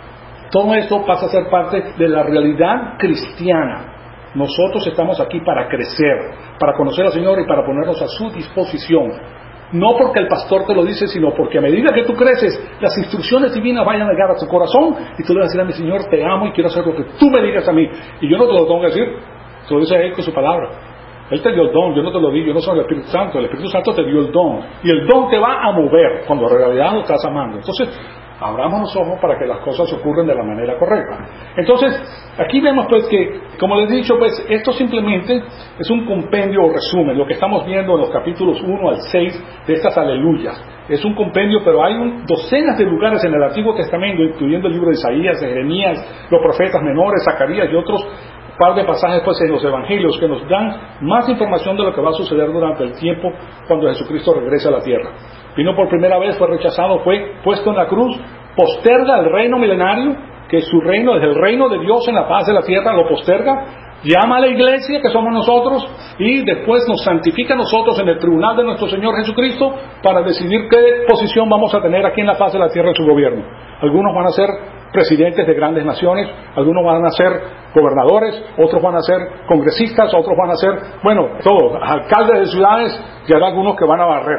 todo esto pasa a ser parte de la realidad cristiana. Nosotros estamos aquí para crecer, para conocer al Señor y para ponernos a su disposición. No porque el pastor te lo dice, sino porque a medida que tú creces, las instrucciones divinas vayan a llegar a tu corazón y tú le vas a decir a mi Señor, te amo y quiero hacer lo que tú me digas a mí. Y yo no te lo tengo que decir, te lo dice Él con su palabra. Él te dio el don, yo no te lo di, yo no soy el Espíritu Santo, el Espíritu Santo te dio el don. Y el don te va a mover cuando en realidad lo estás amando. Entonces, abramos los ojos para que las cosas ocurran de la manera correcta. Entonces, aquí vemos pues que, como les he dicho, pues esto simplemente es un compendio o resumen, lo que estamos viendo en los capítulos uno al seis de estas aleluyas. Es un compendio, pero hay un, docenas de lugares en el Antiguo Testamento, incluyendo el libro de Isaías, de Jeremías, los profetas menores, Zacarías y otros par de pasajes pues en los evangelios que nos dan más información de lo que va a suceder durante el tiempo cuando Jesucristo regrese a la tierra. Vino por primera vez, fue rechazado, fue puesto en la cruz, posterga el reino milenario, que su reino es el reino de Dios en la paz de la tierra, lo posterga, llama a la iglesia que somos nosotros y después nos santifica a nosotros en el tribunal de nuestro Señor Jesucristo para decidir qué posición vamos a tener aquí en la paz de la tierra en su gobierno. Algunos van a ser presidentes de grandes naciones, algunos van a ser gobernadores, otros van a ser congresistas, otros van a ser, bueno, todos, alcaldes de ciudades, y habrá algunos que van a barrer,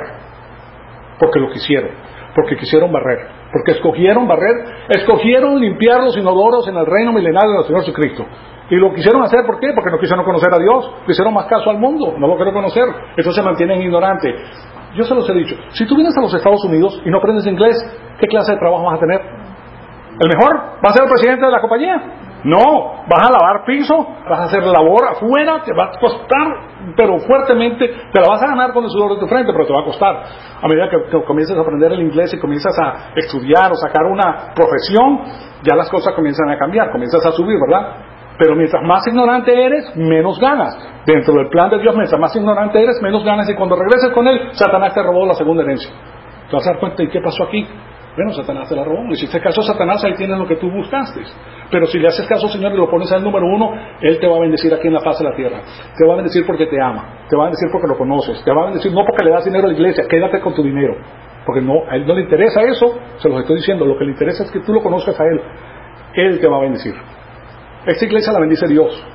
porque lo quisieron, porque quisieron barrer, porque escogieron barrer, escogieron limpiar los inodoros en el reino milenario del Señor Jesucristo. Y lo quisieron hacer, ¿por qué? Porque no quisieron conocer a Dios, quisieron más caso al mundo, no lo quieren conocer, entonces se mantienen ignorantes. Yo se los he dicho, si tú vienes a los Estados Unidos y no aprendes inglés, ¿qué clase de trabajo vas a tener? ¿El mejor? ¿Vas a ser el presidente de la compañía? No, vas a lavar piso, vas a hacer labor afuera, te va a costar, pero fuertemente, te la vas a ganar con el sudor de tu frente, pero te va a costar. A medida que, que comiences a aprender el inglés y comienzas a estudiar o sacar una profesión, ya las cosas comienzan a cambiar, comienzas a subir, ¿verdad? Pero mientras más ignorante eres, menos ganas. Dentro del plan de Dios, mientras más ignorante eres, menos ganas. Y cuando regreses con Él, Satanás te robó la segunda herencia. Te vas a dar cuenta, ¿y qué pasó aquí? Bueno, Satanás te la robó. Y si te caso a Satanás, ahí tienes lo que tú buscaste. Pero si le haces caso al Señor y lo pones al número uno, Él te va a bendecir aquí en la faz de la tierra. Te va a bendecir porque te ama. Te va a bendecir porque lo conoces. Te va a bendecir no porque le das dinero a la iglesia. Quédate con tu dinero. Porque no, a Él no le interesa eso. Se los estoy diciendo. Lo que le interesa es que tú lo conozcas a Él. Él te va a bendecir. Esta iglesia la bendice Dios.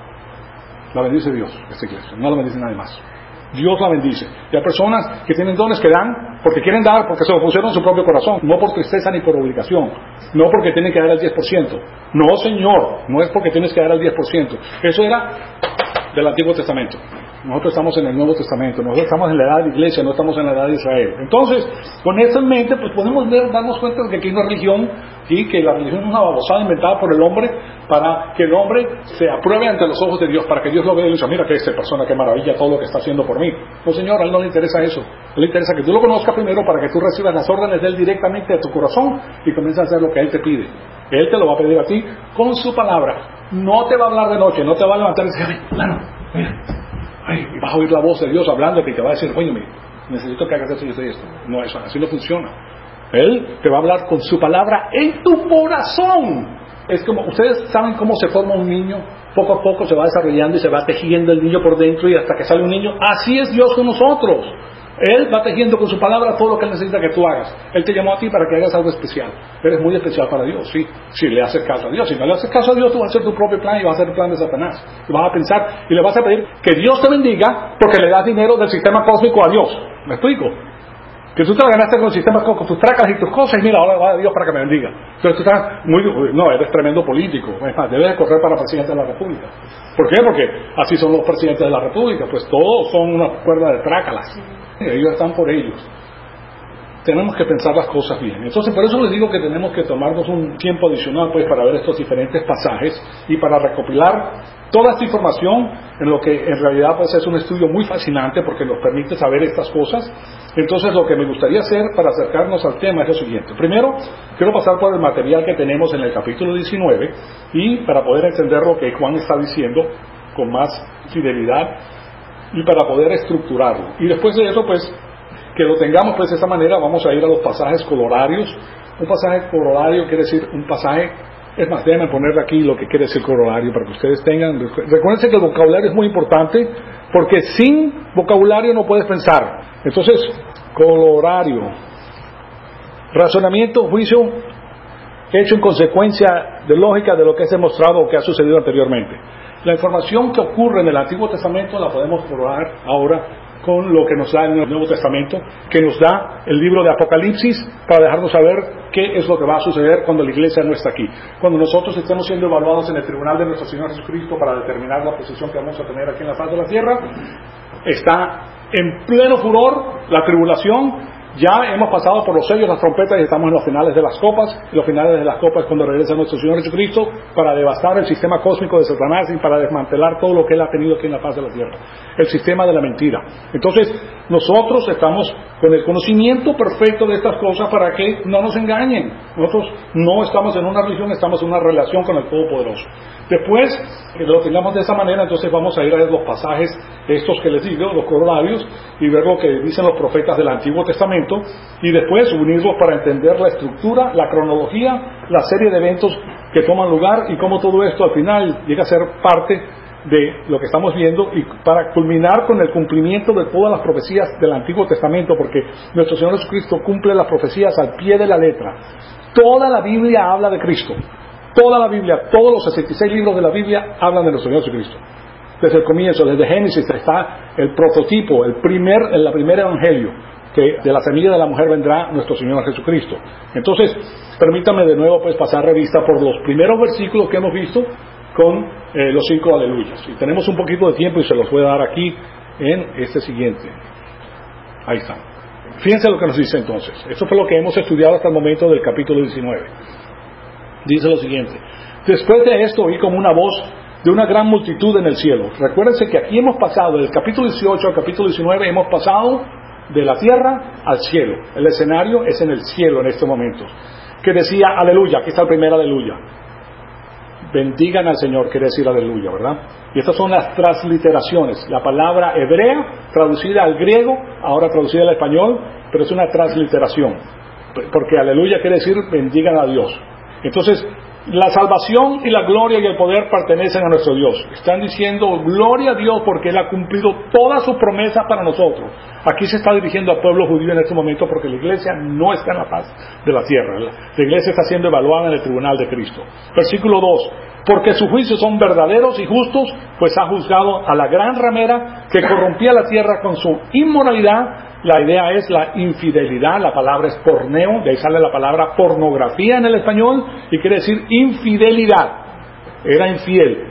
La bendice Dios, esta iglesia. No la bendice nadie más. Dios la bendice. Y hay personas que tienen dones que dan porque quieren dar, porque se lo pusieron en su propio corazón, no por tristeza ni por obligación, no porque tienen que dar el diez por ciento. No, Señor, no es porque tienes que dar el diez por ciento. Eso era del Antiguo Testamento. Nosotros estamos en el Nuevo Testamento, nosotros estamos en la edad de iglesia, no estamos en la edad de Israel. Entonces, con eso en mente, pues podemos ver, darnos cuenta de que aquí hay una religión, ¿sí? Que la religión es una babosada inventada por el hombre para que el hombre se apruebe ante los ojos de Dios, para que Dios lo vea y diga, mira que esta persona, qué maravilla todo lo que está haciendo por mí. No, Señor, a Él no le interesa eso. A Él le interesa que tú lo conozcas primero para que tú recibas las órdenes de Él directamente de tu corazón y comiences a hacer lo que Él te pide. Él te lo va a pedir a ti con su palabra. No te va a hablar de noche, no te va a levantar y decir, ay, claro, mira. Ay, y vas a oír la voz de Dios hablándote y te va a decir, oye, necesito que hagas esto y esto y esto. No, eso, así no funciona. Él te va a hablar con su palabra en tu corazón. Es como, ustedes saben cómo se forma un niño. Poco a poco se va desarrollando y se va tejiendo el niño por dentro y hasta que sale un niño. Así es Dios con nosotros. Él va tejiendo con su palabra todo lo que Él necesita que tú hagas. Él te llamó a ti para que hagas algo especial. Eres muy especial para Dios, sí. Si le haces caso a Dios. Si no le haces caso a Dios, tú vas a hacer tu propio plan y vas a hacer el plan de Satanás. Y vas a pensar y le vas a pedir que Dios te bendiga porque le das dinero del sistema cósmico a Dios. ¿Me explico? Que tú te la ganaste con el sistema cósmico, tus tracas y tus cosas y mira, ahora va a Dios para que me bendiga. Entonces tú estás muy... No, eres tremendo político. Es más, debes de correr para presidente de la República. ¿Por qué? Porque así son los presidentes de la República. Pues todos son una cuerda de trácalas. Ellos están por ellos. Tenemos que pensar las cosas bien. Entonces, por eso les digo que tenemos que tomarnos un tiempo adicional pues para ver estos diferentes pasajes y para recopilar toda esta información en lo que en realidad pues es un estudio muy fascinante porque nos permite saber estas cosas. Entonces, lo que me gustaría hacer para acercarnos al tema es lo siguiente. Primero, quiero pasar por el material que tenemos en el capítulo diecinueve y para poder entender lo que Juan está diciendo con más fidelidad y para poder estructurarlo. Y después de eso, pues, que lo tengamos pues de esta manera, vamos a ir a los pasajes corolarios. Un pasaje corolario quiere decir un pasaje, es más, déjenme ponerle aquí lo que quiere decir corolario para que ustedes tengan. Recuérdense que el vocabulario es muy importante porque sin vocabulario no puedes pensar. Entonces, corolario, razonamiento, juicio hecho en consecuencia de lógica de lo que es demostrado o que ha sucedido anteriormente. La información que ocurre en el Antiguo Testamento la podemos probar ahora con lo que nos da el Nuevo Testamento, que nos da el libro de Apocalipsis para dejarnos saber qué es lo que va a suceder cuando la iglesia no está aquí. Cuando nosotros estemos siendo evaluados en el tribunal de nuestro Señor Jesucristo para determinar la posición que vamos a tener aquí en la faz de la tierra, está en pleno furor la tribulación. Ya hemos pasado por los sellos, las trompetas y estamos en los finales de las copas. Y los finales de las copas es cuando regresa nuestro Señor Jesucristo para devastar el sistema cósmico de Satanás y para desmantelar todo lo que Él ha tenido aquí en la faz de la tierra. El sistema de la mentira. Entonces, nosotros estamos con el conocimiento perfecto de estas cosas para que no nos engañen. Nosotros no estamos en una religión, estamos en una relación con el Todopoderoso. Después, que lo tengamos de esa manera, entonces vamos a ir a ver los pasajes estos que les digo, los corolarios, y ver lo que dicen los profetas del Antiguo Testamento, y después unirlos para entender la estructura, la cronología, la serie de eventos que toman lugar y cómo todo esto al final llega a ser parte de lo que estamos viendo y para culminar con el cumplimiento de todas las profecías del Antiguo Testamento, porque nuestro Señor Jesucristo cumple las profecías al pie de la letra. Toda la Biblia habla de Cristo. Toda la Biblia, todos los sesenta y seis libros de la Biblia hablan de nuestro Señor Jesucristo. Desde el comienzo, desde Génesis está el prototipo, el primer, el primer evangelio, que de la semilla de la mujer vendrá nuestro Señor Jesucristo. Entonces, permítame de nuevo pues pasar revista por los primeros versículos que hemos visto con eh, los cinco aleluyas. Y tenemos un poquito de tiempo y se los voy a dar aquí en este siguiente. Ahí está. Fíjense lo que nos dice entonces. Esto fue lo que hemos estudiado hasta el momento del capítulo diecinueve. Dice lo siguiente: después de esto oí como una voz de una gran multitud en el cielo. Recuérdense que aquí hemos pasado, del capítulo dieciocho al capítulo diecinueve, hemos pasado de la tierra al cielo. El escenario es en el cielo en estos momentos. Que decía aleluya, aquí está el primer aleluya. Bendigan al Señor, quiere decir aleluya, ¿verdad? Y estas son las transliteraciones. La palabra hebrea, traducida al griego, ahora traducida al español, pero es una transliteración. Porque aleluya quiere decir bendigan a Dios. Entonces, la salvación y la gloria y el poder pertenecen a nuestro Dios. Están diciendo gloria a Dios porque Él ha cumplido todas sus promesas para nosotros. Aquí se está dirigiendo al pueblo judío en este momento porque la iglesia no está en la paz de la tierra. La iglesia está siendo evaluada en el tribunal de Cristo. Versículo dos: porque sus juicios son verdaderos y justos, pues ha juzgado a la gran ramera que corrompía la tierra con su inmoralidad. La idea es la infidelidad, la palabra es porneo, de ahí sale la palabra pornografía en el español, y quiere decir infidelidad. Era infiel.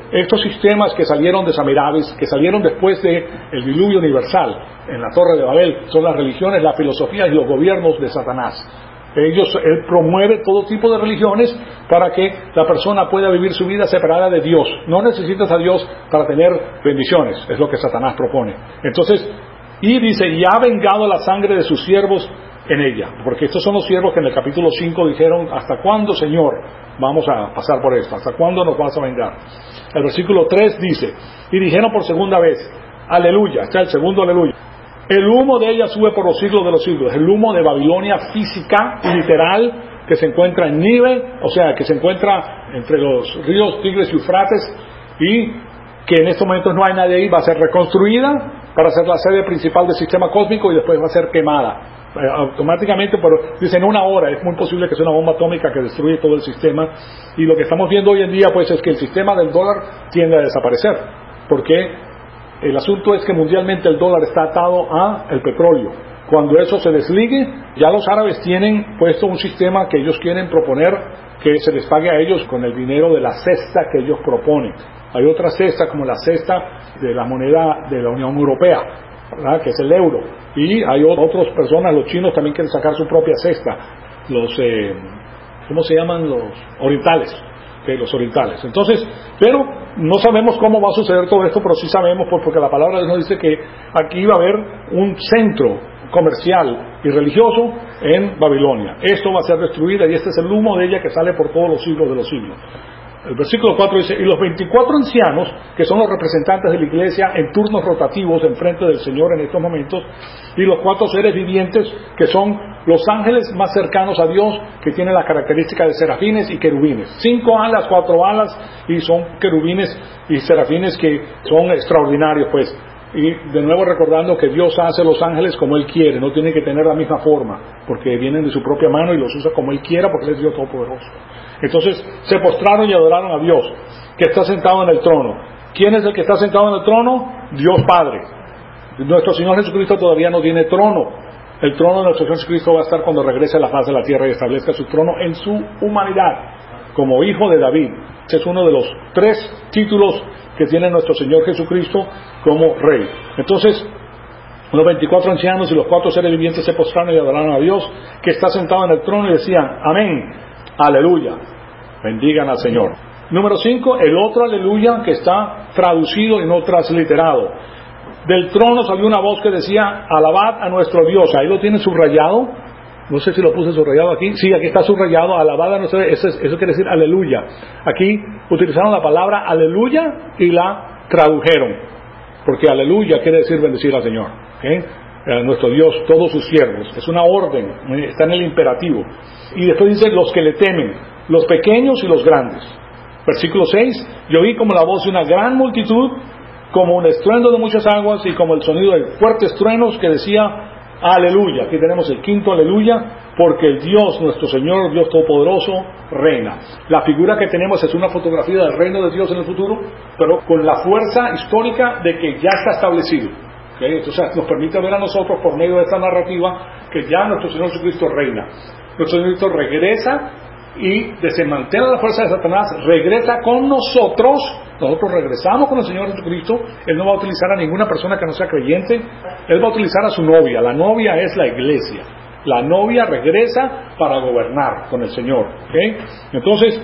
estos sistemas que salieron de Samiramis, que salieron después del diluvio universal en la Torre de Babel, son las religiones, las filosofías y los gobiernos de Satanás. Ellos, él promueve todo tipo de religiones para que la persona pueda vivir su vida separada de Dios. No necesitas a Dios para tener bendiciones, es lo que Satanás propone. Entonces, y dice, y ha vengado la sangre de sus siervos en ella, porque estos son los siervos que en el capítulo cinco dijeron, ¿hasta cuándo, Señor, vamos a pasar por esto? ¿Hasta cuándo nos vas a vengar? El versículo tres dice, y dijeron por segunda vez, aleluya, está el segundo aleluya, el humo de ella sube por los siglos de los siglos, el humo de Babilonia física y literal, que se encuentra en Nínive, o sea, que se encuentra entre los ríos Tigres y Eufrates, y que en estos momentos no hay nadie ahí, va a ser reconstruida para ser la sede principal del sistema cósmico y después va a ser quemada automáticamente, pero dicen una hora, es muy posible que sea una bomba atómica que destruye todo el sistema. Y lo que estamos viendo hoy en día pues es que el sistema del dólar tiende a desaparecer, porque el asunto es que mundialmente el dólar está atado a el petróleo. Cuando eso se desligue, ya los árabes tienen puesto un sistema que ellos quieren proponer que se les pague a ellos con el dinero de la cesta que ellos proponen. Hay otra cesta como la cesta de la moneda de la Unión Europea, ¿verdad?, que es el euro, y hay otras personas, los chinos también quieren sacar su propia cesta, los eh, ¿cómo se llaman? Los orientales, okay, los orientales. Entonces, pero no sabemos cómo va a suceder todo esto, pero sí sabemos pues, porque la palabra de Dios nos dice que aquí va a haber un centro comercial y religioso en Babilonia. Esto va a ser destruida y este es el humo de ella que sale por todos los siglos de los siglos. El versículo cuatro dice, y los veinticuatro ancianos, que son los representantes de la iglesia en turnos rotativos en frente del Señor en estos momentos, y los cuatro seres vivientes, que son los ángeles más cercanos a Dios, que tienen la característica de serafines y querubines. Cinco alas, cuatro alas, y son querubines y serafines que son extraordinarios, pues. Y de nuevo recordando que Dios hace los ángeles como Él quiere, no tienen que tener la misma forma, porque vienen de su propia mano y los usa como Él quiera, porque Él es Dios Todopoderoso. Entonces se postraron y adoraron a Dios, que está sentado en el trono. ¿Quién es el que está sentado en el trono? Dios Padre. Nuestro Señor Jesucristo todavía no tiene trono. El trono de nuestro Señor Jesucristo va a estar cuando regrese a la faz de la tierra y establezca su trono en su humanidad, como hijo de David. Este es uno de los tres títulos que tiene nuestro Señor Jesucristo como Rey. Entonces, los veinticuatro ancianos y los cuatro seres vivientes se postraron y adoraron a Dios, que está sentado en el trono, y decían, amén, aleluya, bendigan al Señor. Número cinco, el otro aleluya que está traducido y no transliterado. Del trono salió una voz que decía, alabad a nuestro Dios. Ahí lo tienen subrayado. No sé si lo puse subrayado aquí. Sí, aquí está subrayado, alabad a nuestro Dios. Eso, eso quiere decir aleluya. Aquí utilizaron la palabra aleluya y la tradujeron, porque aleluya quiere decir bendecir al Señor, ¿okay? A nuestro Dios, todos sus siervos. Es una orden, está en el imperativo. Y después dice, los que le temen, los pequeños y los grandes. Versículo seis, yo oí como la voz de una gran multitud, como un estruendo de muchas aguas y como el sonido de fuertes truenos, que decía, aleluya. Aquí tenemos el quinto aleluya, porque el Dios, nuestro Señor, Dios Todopoderoso, reina. La figura que tenemos es una fotografía del reino de Dios en el futuro, pero con la fuerza histórica de que ya está establecido. ¿Okay? Entonces nos permite ver a nosotros por medio de esta narrativa que ya nuestro Señor Jesucristo reina. Nuestro Señor Jesucristo regresa y desmantela la fuerza de Satanás, regresa con nosotros. Nosotros regresamos con el Señor Jesucristo. Él no va a utilizar a ninguna persona que no sea creyente. Él va a utilizar a su novia. La novia es la iglesia. La novia regresa para gobernar con el Señor. ¿Okay? Entonces,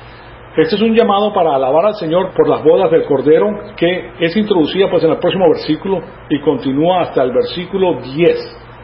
este es un llamado para alabar al Señor por las bodas del Cordero, que es introducida pues en el próximo versículo y continúa hasta el versículo diez.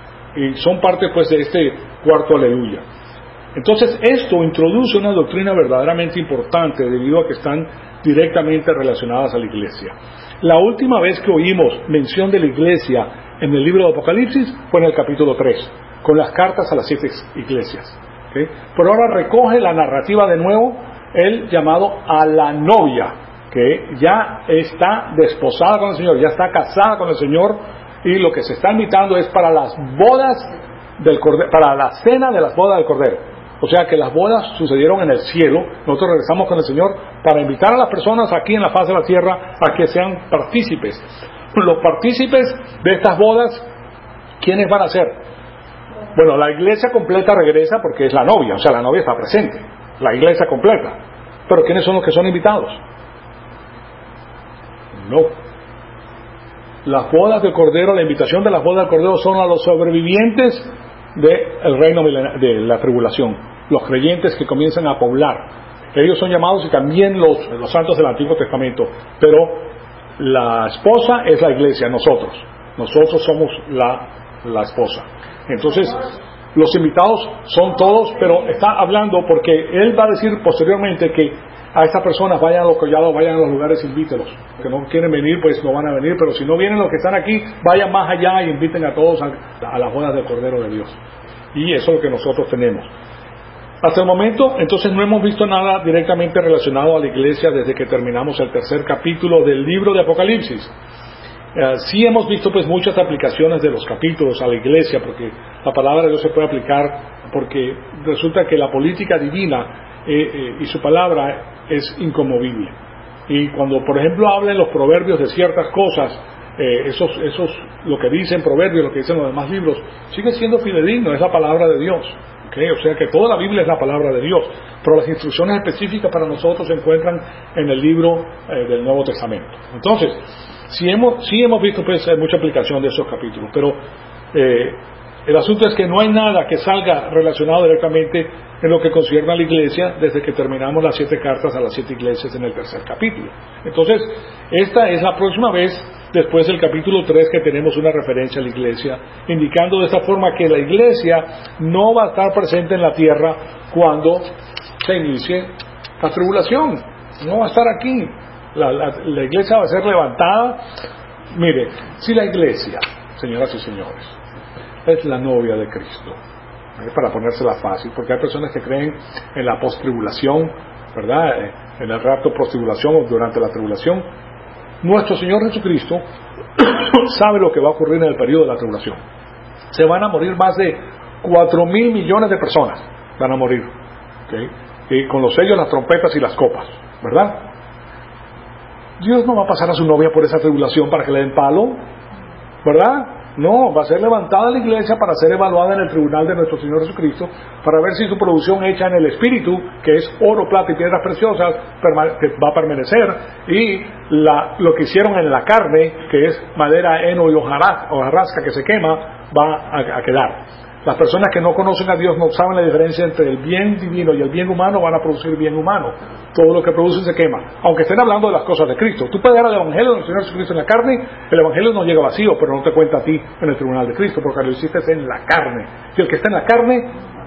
Y son parte pues de este cuarto aleluya. Entonces esto introduce una doctrina verdaderamente importante debido a que están directamente relacionadas a la iglesia. La última vez que oímos mención de la iglesia en el libro de Apocalipsis fue en el capítulo tres, con las cartas a las siete iglesias. ¿Okay? Pero ahora recoge la narrativa de nuevo, el llamado a la novia, que ya está desposada con el Señor, ya está casada con el Señor, y lo que se está invitando es para las bodas del Cordero, para la cena de las bodas del Cordero. O sea que las bodas sucedieron en el cielo. Nosotros regresamos con el Señor para invitar a las personas aquí en la faz de la tierra a que sean partícipes. Los partícipes de estas bodas, ¿quiénes van a ser? Bueno, la iglesia completa regresa porque es la novia, o sea, la novia está presente, la iglesia completa. Pero ¿quiénes son los que son invitados? No. Las bodas del Cordero, la invitación de las bodas del Cordero son a los sobrevivientes del reino de la tribulación, los creyentes que comienzan a poblar. Ellos son llamados y también los, los santos del Antiguo Testamento, pero la esposa es la iglesia, nosotros. Nosotros somos la, la esposa. Entonces, los invitados son todos, pero está hablando porque él va a decir posteriormente que a estas personas vayan a los collados, vayan a los lugares, invítelos. Que no quieren venir, pues no van a venir, pero si no vienen los que están aquí, vayan más allá e inviten a todos a, a las bodas del Cordero de Dios. Y eso es lo que nosotros tenemos. Hasta el momento, entonces, no hemos visto nada directamente relacionado a la iglesia desde que terminamos el tercer capítulo del libro de Apocalipsis. Uh, sí hemos visto pues muchas aplicaciones de los capítulos a la iglesia, porque la palabra de Dios se puede aplicar, porque resulta que la política divina eh, eh, y su palabra es inconmovible. Y cuando, por ejemplo, hablan los proverbios de ciertas cosas, eh, esos, esos, lo que dicen proverbios, lo que dicen los demás libros, sigue siendo fidedigno, es la palabra de Dios. ¿Okay? O sea que toda la Biblia es la palabra de Dios, pero las instrucciones específicas para nosotros se encuentran en el libro eh, del Nuevo Testamento. Entonces, sí hemos, sí hemos visto pues mucha aplicación de esos capítulos, pero eh, el asunto es que no hay nada que salga relacionado directamente en lo que concierne a la iglesia desde que terminamos las siete cartas a las siete iglesias en el tercer capítulo. Entonces, esta es la próxima vez, después del capítulo tres, que tenemos una referencia a la iglesia, indicando de esta forma que la iglesia no va a estar presente en la tierra cuando se inicie la tribulación. No va a estar aquí. La, la, la iglesia va a ser levantada. Mire, si la iglesia, señoras y señores, es la novia de Cristo, ¿eh? Para ponérsela fácil, porque hay personas que creen en la post-tribulación, ¿verdad? En el rapto post-tribulación o durante la tribulación. Nuestro Señor Jesucristo sabe lo que va a ocurrir en el periodo de la tribulación. Se van a morir más de cuatro mil millones de personas, van a morir, ¿okay? Y con los sellos, las trompetas y las copas, ¿verdad? Dios no va a pasar a su novia por esa tribulación para que le den palo, ¿verdad? No, va a ser levantada la iglesia para ser evaluada en el tribunal de nuestro Señor Jesucristo, para ver si su producción hecha en el Espíritu, que es oro, plata y piedras preciosas, que va a permanecer, y la, lo que hicieron en la carne, que es madera, heno y hojarasca que se quema, va a, a quedar. Las personas que no conocen a Dios no saben la diferencia entre el bien divino y el bien humano, van a producir bien humano. Todo lo que producen se quema, aunque estén hablando de las cosas de Cristo. Tú puedes dar el Evangelio del Señor Jesucristo en la carne, el Evangelio no llega vacío, pero no te cuenta a ti en el tribunal de Cristo, porque lo hiciste en la carne. Y el que está en la carne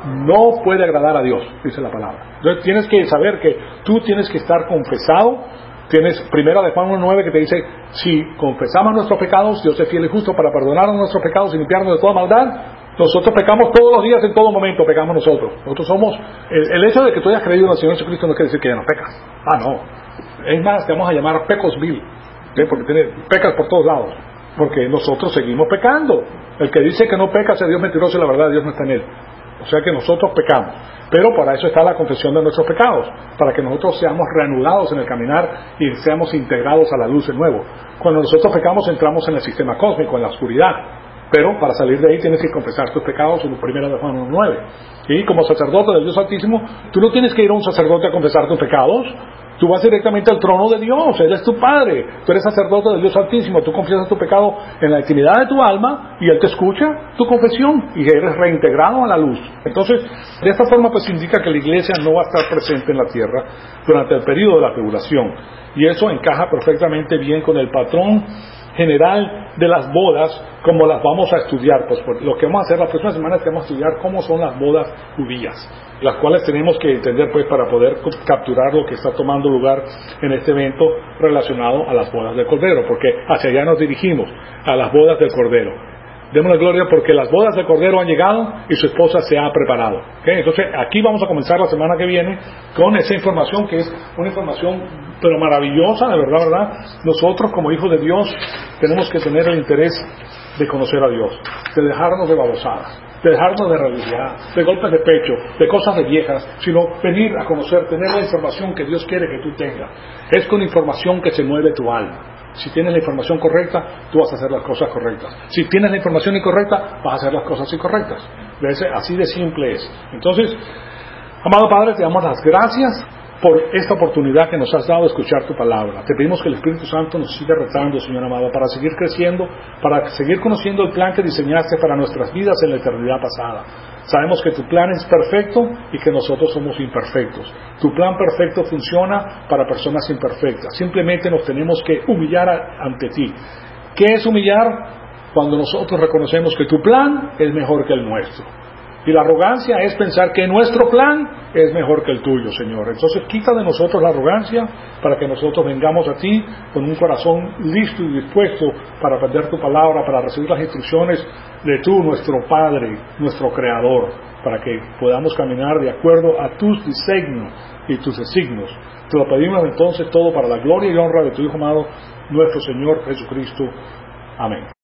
no puede agradar a Dios, dice la palabra. Entonces tienes que saber que tú tienes que estar confesado. Tienes primera de Juan uno nueve que te dice, si confesamos nuestros pecados, Dios es fiel y justo para perdonarnos nuestros pecados y limpiarnos de toda maldad. Nosotros pecamos todos los días, en todo momento pecamos nosotros. Nosotros somos, el, el hecho de que tú hayas creído en el Señor Jesucristo no quiere decir que ya no pecas. Ah, no. Es más, te vamos a llamar pecos vil, ¿sí? Porque tiene, pecas por todos lados. Porque nosotros seguimos pecando. El que dice que no peca es Dios mentiroso y la verdad Dios no está en él. O sea que nosotros pecamos. Pero para eso está la confesión de nuestros pecados, para que nosotros seamos reanudados en el caminar y seamos integrados a la luz de nuevo. Cuando nosotros pecamos entramos en el sistema cósmico, en la oscuridad. Pero para salir de ahí tienes que confesar tus pecados, en primera de Juan uno nueve. Y como sacerdote del Dios Altísimo, tú no tienes que ir a un sacerdote a confesar tus pecados. Tú vas directamente al trono de Dios. Él es tu Padre. Tú eres sacerdote del Dios Altísimo. Tú confiesas tu pecado en la intimidad de tu alma y Él te escucha tu confesión y eres reintegrado a la luz. Entonces, de esta forma pues indica que la iglesia no va a estar presente en la tierra durante el periodo de la tribulación. Y eso encaja perfectamente bien con el patrón general de las bodas, como las vamos a estudiar. Pues lo que vamos a hacer la próxima semana es que vamos a estudiar cómo son las bodas judías, las cuales tenemos que entender pues para poder capturar lo que está tomando lugar en este evento relacionado a las bodas del Cordero, porque hacia allá nos dirigimos, a las bodas del Cordero. Demos la gloria porque las bodas del Cordero han llegado y su esposa se ha preparado. ¿Okay? Entonces aquí vamos a comenzar la semana que viene con esa información, que es una información pero maravillosa, de verdad, verdad. Nosotros como hijos de Dios tenemos que tener el interés de conocer a Dios, de dejarnos de babosadas, de dejarnos de realidad, de golpes de pecho, de cosas de viejas, sino venir a conocer, tener la información que Dios quiere que tú tengas. Es con información que se mueve tu alma. Si tienes la información correcta, tú vas a hacer las cosas correctas. Si tienes la información incorrecta, vas a hacer las cosas incorrectas. Así de simple es. Entonces, amado Padre, te damos las gracias por esta oportunidad que nos has dado de escuchar tu palabra. Te pedimos que el Espíritu Santo nos siga retando, Señor amado, para seguir creciendo, para seguir conociendo el plan que diseñaste para nuestras vidas en la eternidad pasada. Sabemos que tu plan es perfecto y que nosotros somos imperfectos. Tu plan perfecto funciona para personas imperfectas. Simplemente nos tenemos que humillar a, ante ti. ¿Qué es humillar? Cuando nosotros reconocemos que tu plan es mejor que el nuestro. Y la arrogancia es pensar que nuestro plan es mejor que el tuyo, Señor. Entonces quita de nosotros la arrogancia para que nosotros vengamos a ti con un corazón listo y dispuesto para aprender tu palabra, para recibir las instrucciones de tú, nuestro Padre, nuestro Creador, para que podamos caminar de acuerdo a tus diseños y tus designios. Te lo pedimos entonces todo para la gloria y honra de tu Hijo amado, nuestro Señor Jesucristo. Amén.